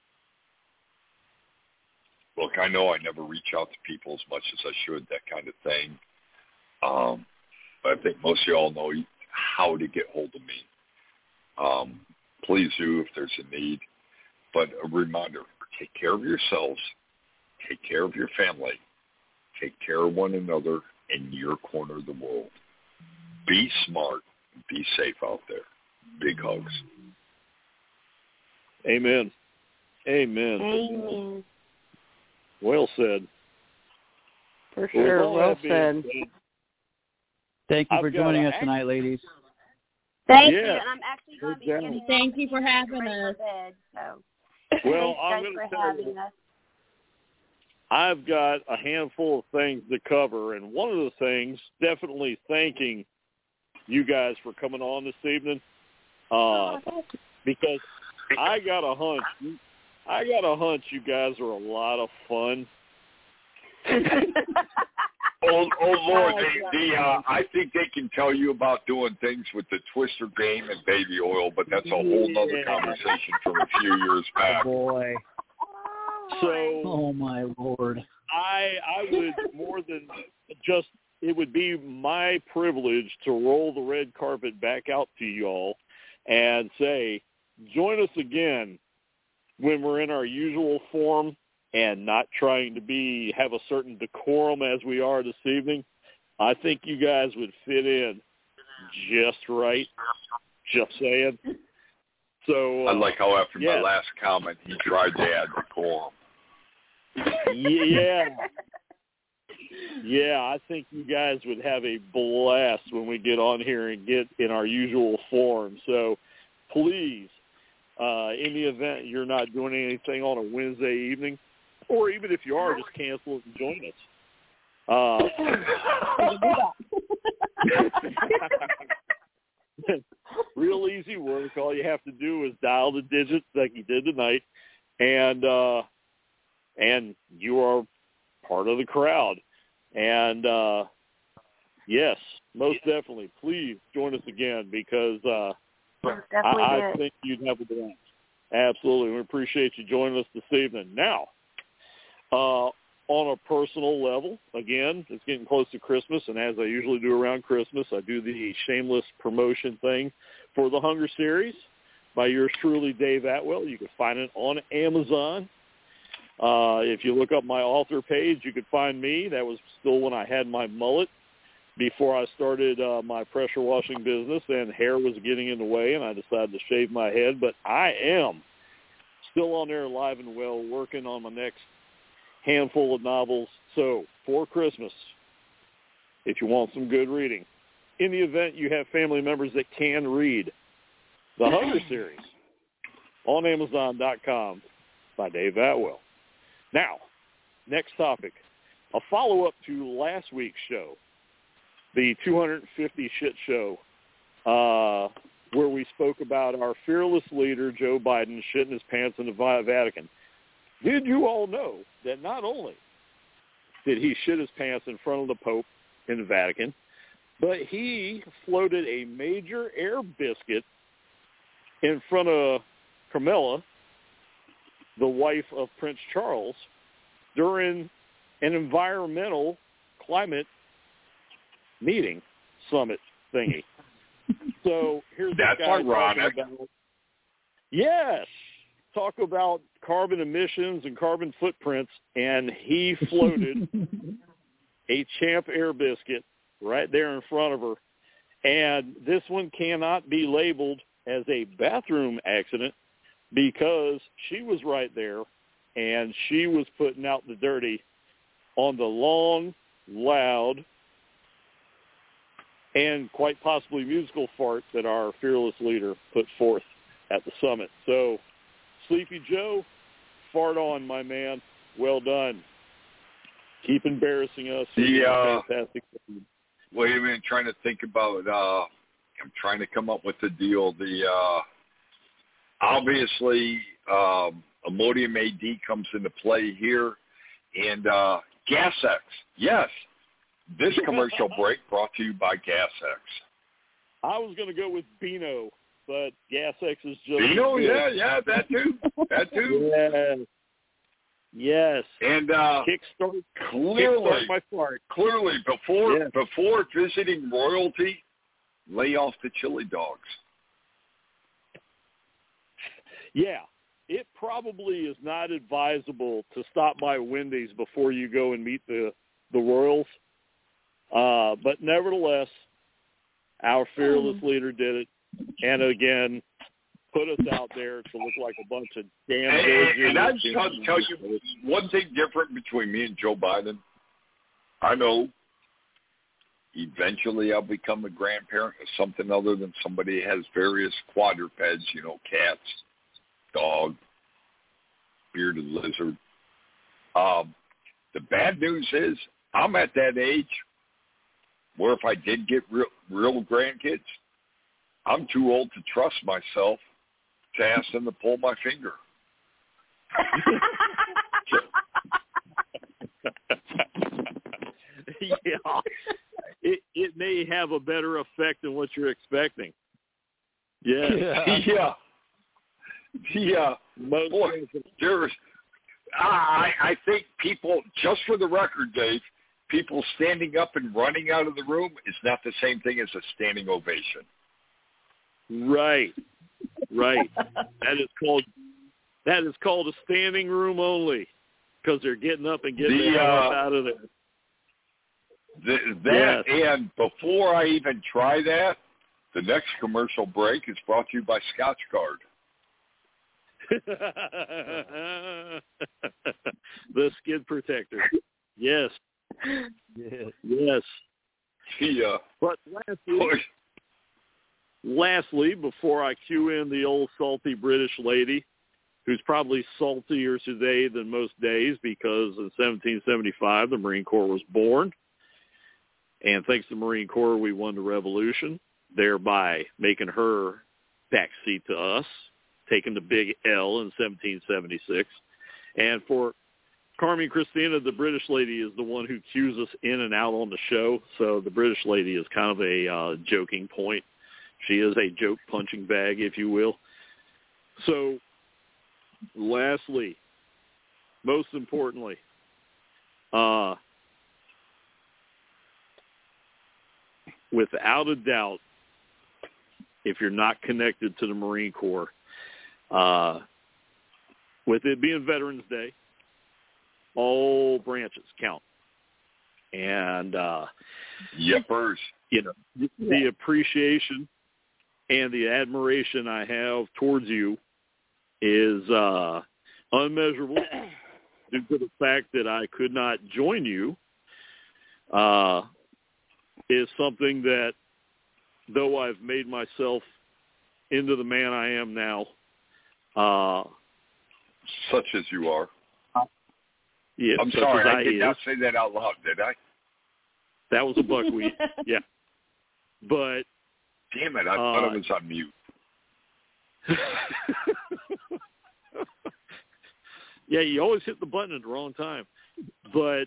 look, I know I never reach out to people as much as I should, that kind of thing. But I think most of y'all know how to get hold of me. Please do if there's a need. But a reminder, take care of yourselves, take care of your family, take care of one another in your corner of the world. Be smart, be safe out there. Big hugs. Amen. Amen. Amen. Well said. For sure. Well said. Thank you for joining us tonight, ladies. Thank you. And I'm actually going to be getting Thank you for having us. Bed, so. Well, thanks, guys, for having us. I've got a handful of things to cover, and one of the things, definitely thanking you guys for coming on this evening, because I got a hunch you guys are a lot of fun. Oh Lord, I think they can tell you about doing things with the Twister game and baby oil, but that's a whole other conversation from a few years back. Oh boy. So, oh my Lord. I would more than just, it would be my privilege to roll the red carpet back out to you all and say, join us again when we're in our usual form and not trying to have a certain decorum as we are this evening. I think you guys would fit in just right. Just saying. So I like how after my last comment, he tried to add decorum. Yeah. Yeah, I think you guys would have a blast when we get on here and get in our usual form. So please, in the event you're not doing anything on a Wednesday evening, or even if you are, just cancel it and join us. Real easy work. All you have to do is dial the digits like you did tonight, and you are part of the crowd. And yes, most definitely, please join us again because I think you'd have a blast. Absolutely, we appreciate you joining us this evening. Now, on a personal level, again, it's getting close to Christmas, and as I usually do around Christmas, I do the shameless promotion thing for the Hunger Series by yours truly, Dave Atwell. You can find it on Amazon. If you look up my author page, you could find me. That was still when I had my mullet before I started my pressure washing business, and hair was getting in the way, and I decided to shave my head. But I am still on there alive and well, working on my next handful of novels. So for Christmas, if you want some good reading, in the event you have family members that can read, the Hunger Series on Amazon.com by Dave Atwell. Now, next topic, a follow-up to last week's show, the 250 Shit Show, where we spoke about our fearless leader, Joe Biden, shitting his pants in the Vatican. Did you all know that not only did he shit his pants in front of the Pope in the Vatican, but he floated a major air biscuit in front of Camilla, the wife of Prince Charles, during an environmental climate meeting summit thingy. So here's that's this guy ironic. Yes. Talk about carbon emissions and carbon footprints, and he floated a Champ Air biscuit right there in front of her. And this one cannot be labeled as a bathroom accident because she was right there, and she was putting out the dirty on the long, loud, and quite possibly musical fart that our fearless leader put forth at the summit. So, Sleepy Joe, fart on, my man. Well done. Keep embarrassing us. Fantastic. Wait a minute, trying to think about I'm trying to come up with the deal. Obviously, Imodium AD comes into play here, and GasX. Yes, this commercial break brought to you by GasX. I was going to go with Beano, but GasX is just Beano, yeah, that too. Yes. And Kickstart my fart. Clearly, before visiting royalty, lay off the chili dogs. Yeah, it probably is not advisable to stop by Wendy's before you go and meet the Royals. But nevertheless, our fearless leader did it, and again, put us out there to look like a bunch of damn. And I just tell you one thing different between me and Joe Biden. I know eventually I'll become a grandparent of something other than somebody who has various quadrupeds, cats, dog, bearded lizard. The bad news is I'm at that age where if I did get real grandkids, I'm too old to trust myself to ask them to pull my finger. Yeah, it may have a better effect than what you're expecting. Yeah. Boy, I think people, just for the record, Dave, people standing up and running out of the room is not the same thing as a standing ovation. Right. That is called a standing room only, because they're getting up and getting the hell out of there. And before I even try that, the next commercial break is brought to you by Scotch Guard. The skid protector. Yes. Yeah. But lastly, before I cue in the old salty British lady, who's probably saltier today than most days because in 1775 the Marine Corps was born. And thanks to the Marine Corps, we won the Revolution, thereby making her backseat to us, taking the big L in 1776. And for Carmen Christina, the British lady is the one who cues us in and out on the show. So the British lady is kind of a joking point. She is a joke punching bag, if you will. So lastly, most importantly, without a doubt, if you're not connected to the Marine Corps, with it being Veterans Day, all branches count. And, yippers. The appreciation and the admiration I have towards you is unmeasurable due to the fact that I could not join you, is something that, though I've made myself into the man I am now, such as you are. Yeah, I'm sorry, I did not say that out loud, did I? That was a buckwheat, yeah. But damn it, I thought I was on mute. Yeah, you always hit the button at the wrong time. But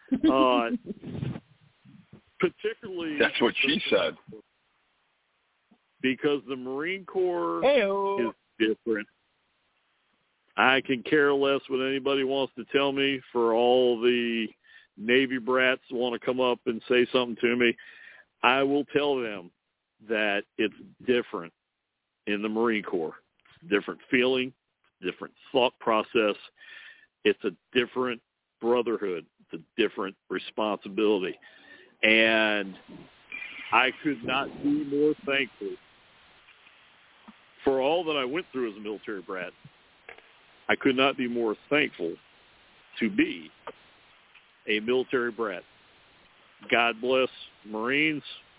particularly... That's what she said. Because the Marine Corps Hey-o. is different. I can care less what anybody wants to tell me. For all the Navy brats who want to come up and say something to me, I will tell them that it's different in the Marine Corps. It's a different feeling, different thought process. It's a different brotherhood. It's a different responsibility. And I could not be more thankful for all that I went through as a military brat. I could not be more thankful to be a military brat. God bless Marines.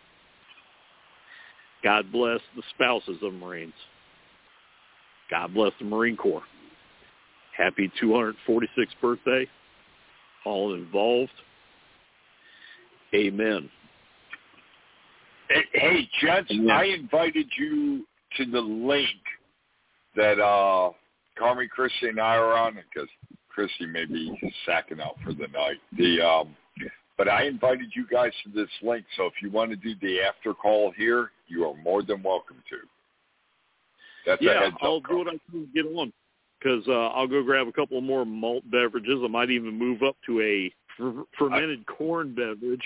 God bless the spouses of Marines. God bless the Marine Corps. Happy 246th birthday, all involved. Amen. Hey, gents, I invited you to the link that Carmi, Christy, and I are on, because Christy may be sacking out for the night. But I invited you guys to this link, so if you want to do the after call here, you are more than welcome to. That's a heads up. I'll do what I can to get on, because I'll go grab a couple more malt beverages. I might even move up to a fermented corn beverage.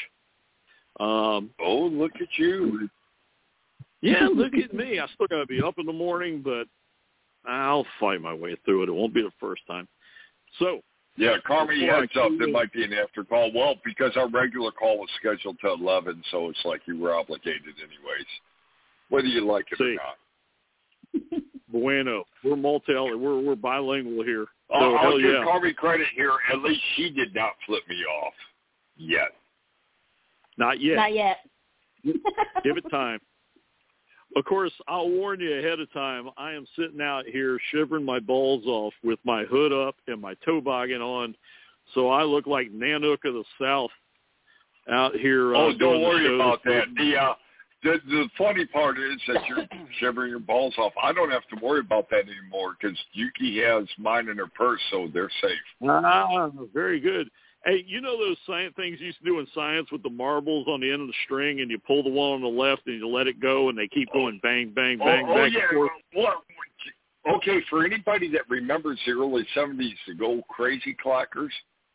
Look at you. Yeah, look at me. I still got to be up in the morning, but I'll fight my way through it. It won't be the first time. So, yeah, Carmi, heads up, there might be an after call. Well, because our regular call was scheduled to 11, so it's like you were obligated anyways, whether you like it or not. Bueno. We're bilingual here. So, I'll give Carmi credit here. At least she did not flip me off yet. Not yet. Not yet. Give it time. Of course, I'll warn you ahead of time, I am sitting out here shivering my balls off with my hood up and my toboggan on, so I look like Nanook of the South out here. Don't worry about that. The funny part is that you're shivering your balls off. I don't have to worry about that anymore because Yuki has mine in her purse, so they're safe. Very good. Hey, you know those science things you used to do in science with the marbles on the end of the string, and you pull the one on the left and you let it go, and they keep going bang, bang, bang, back and forth? Okay, for anybody that remembers the early 70s, the gold crazy clockers.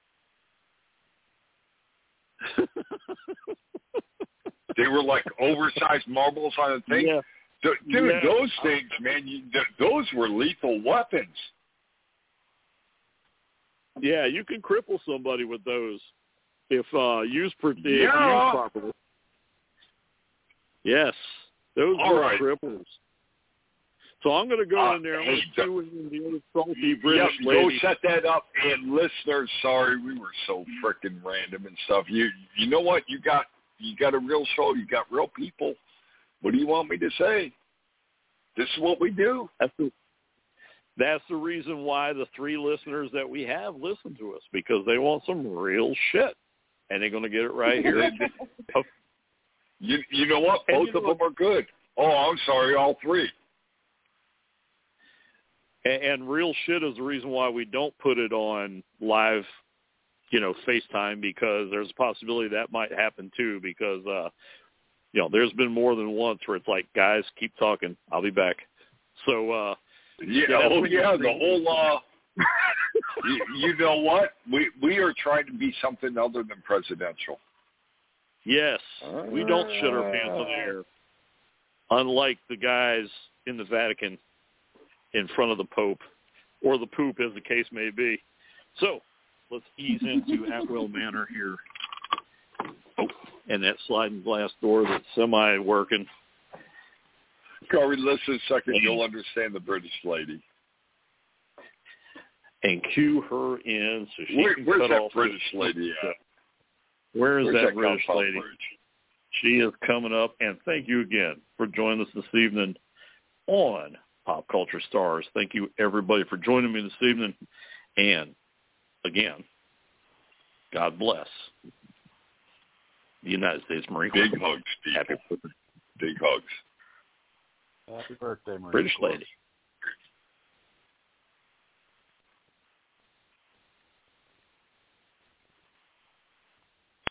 They were like oversized marbles on a thing. Yeah. Dude, those things, man, those were lethal weapons. Yeah, you can cripple somebody with those if used properly. Yes, those were cripples. So I'm going to go in there. I'm going to do in the old salty British lady. Go set that up. And listeners, sorry, we were so freaking random and stuff. You know what? You got a real show. You got real people. What do you want me to say? This is what we do. That's the reason why the 3 listeners that we have listen to us, because they want some real shit, and they're going to get it right here. You know what? Both of them are good. Oh, I'm sorry, all 3. And real shit is the reason why we don't put it on live, FaceTime, because there's a possibility that might happen too, because, there's been more than once where it's like, guys, keep talking. I'll be back. So, the whole, you know what? We are trying to be something other than presidential. Yes, we don't shit our pants on the air, unlike the guys in the Vatican in front of the Pope, or the poop, as the case may be. So, let's ease into Atwell Manor here. Oh, and that sliding glass door that's semi-working. Corey, listen a second. You'll understand the British lady. And cue her in so she can where's cut that off British lady at? Where's that British lady? Bridge? She is coming up, and thank you again for joining us this evening on Pop Culture Stars. Thank you, everybody, for joining me this evening. And, again, God bless the United States Marine Corps. Big hugs, Steve. Happy birthday. Big hugs. Happy birthday, Marine British Corps. lady.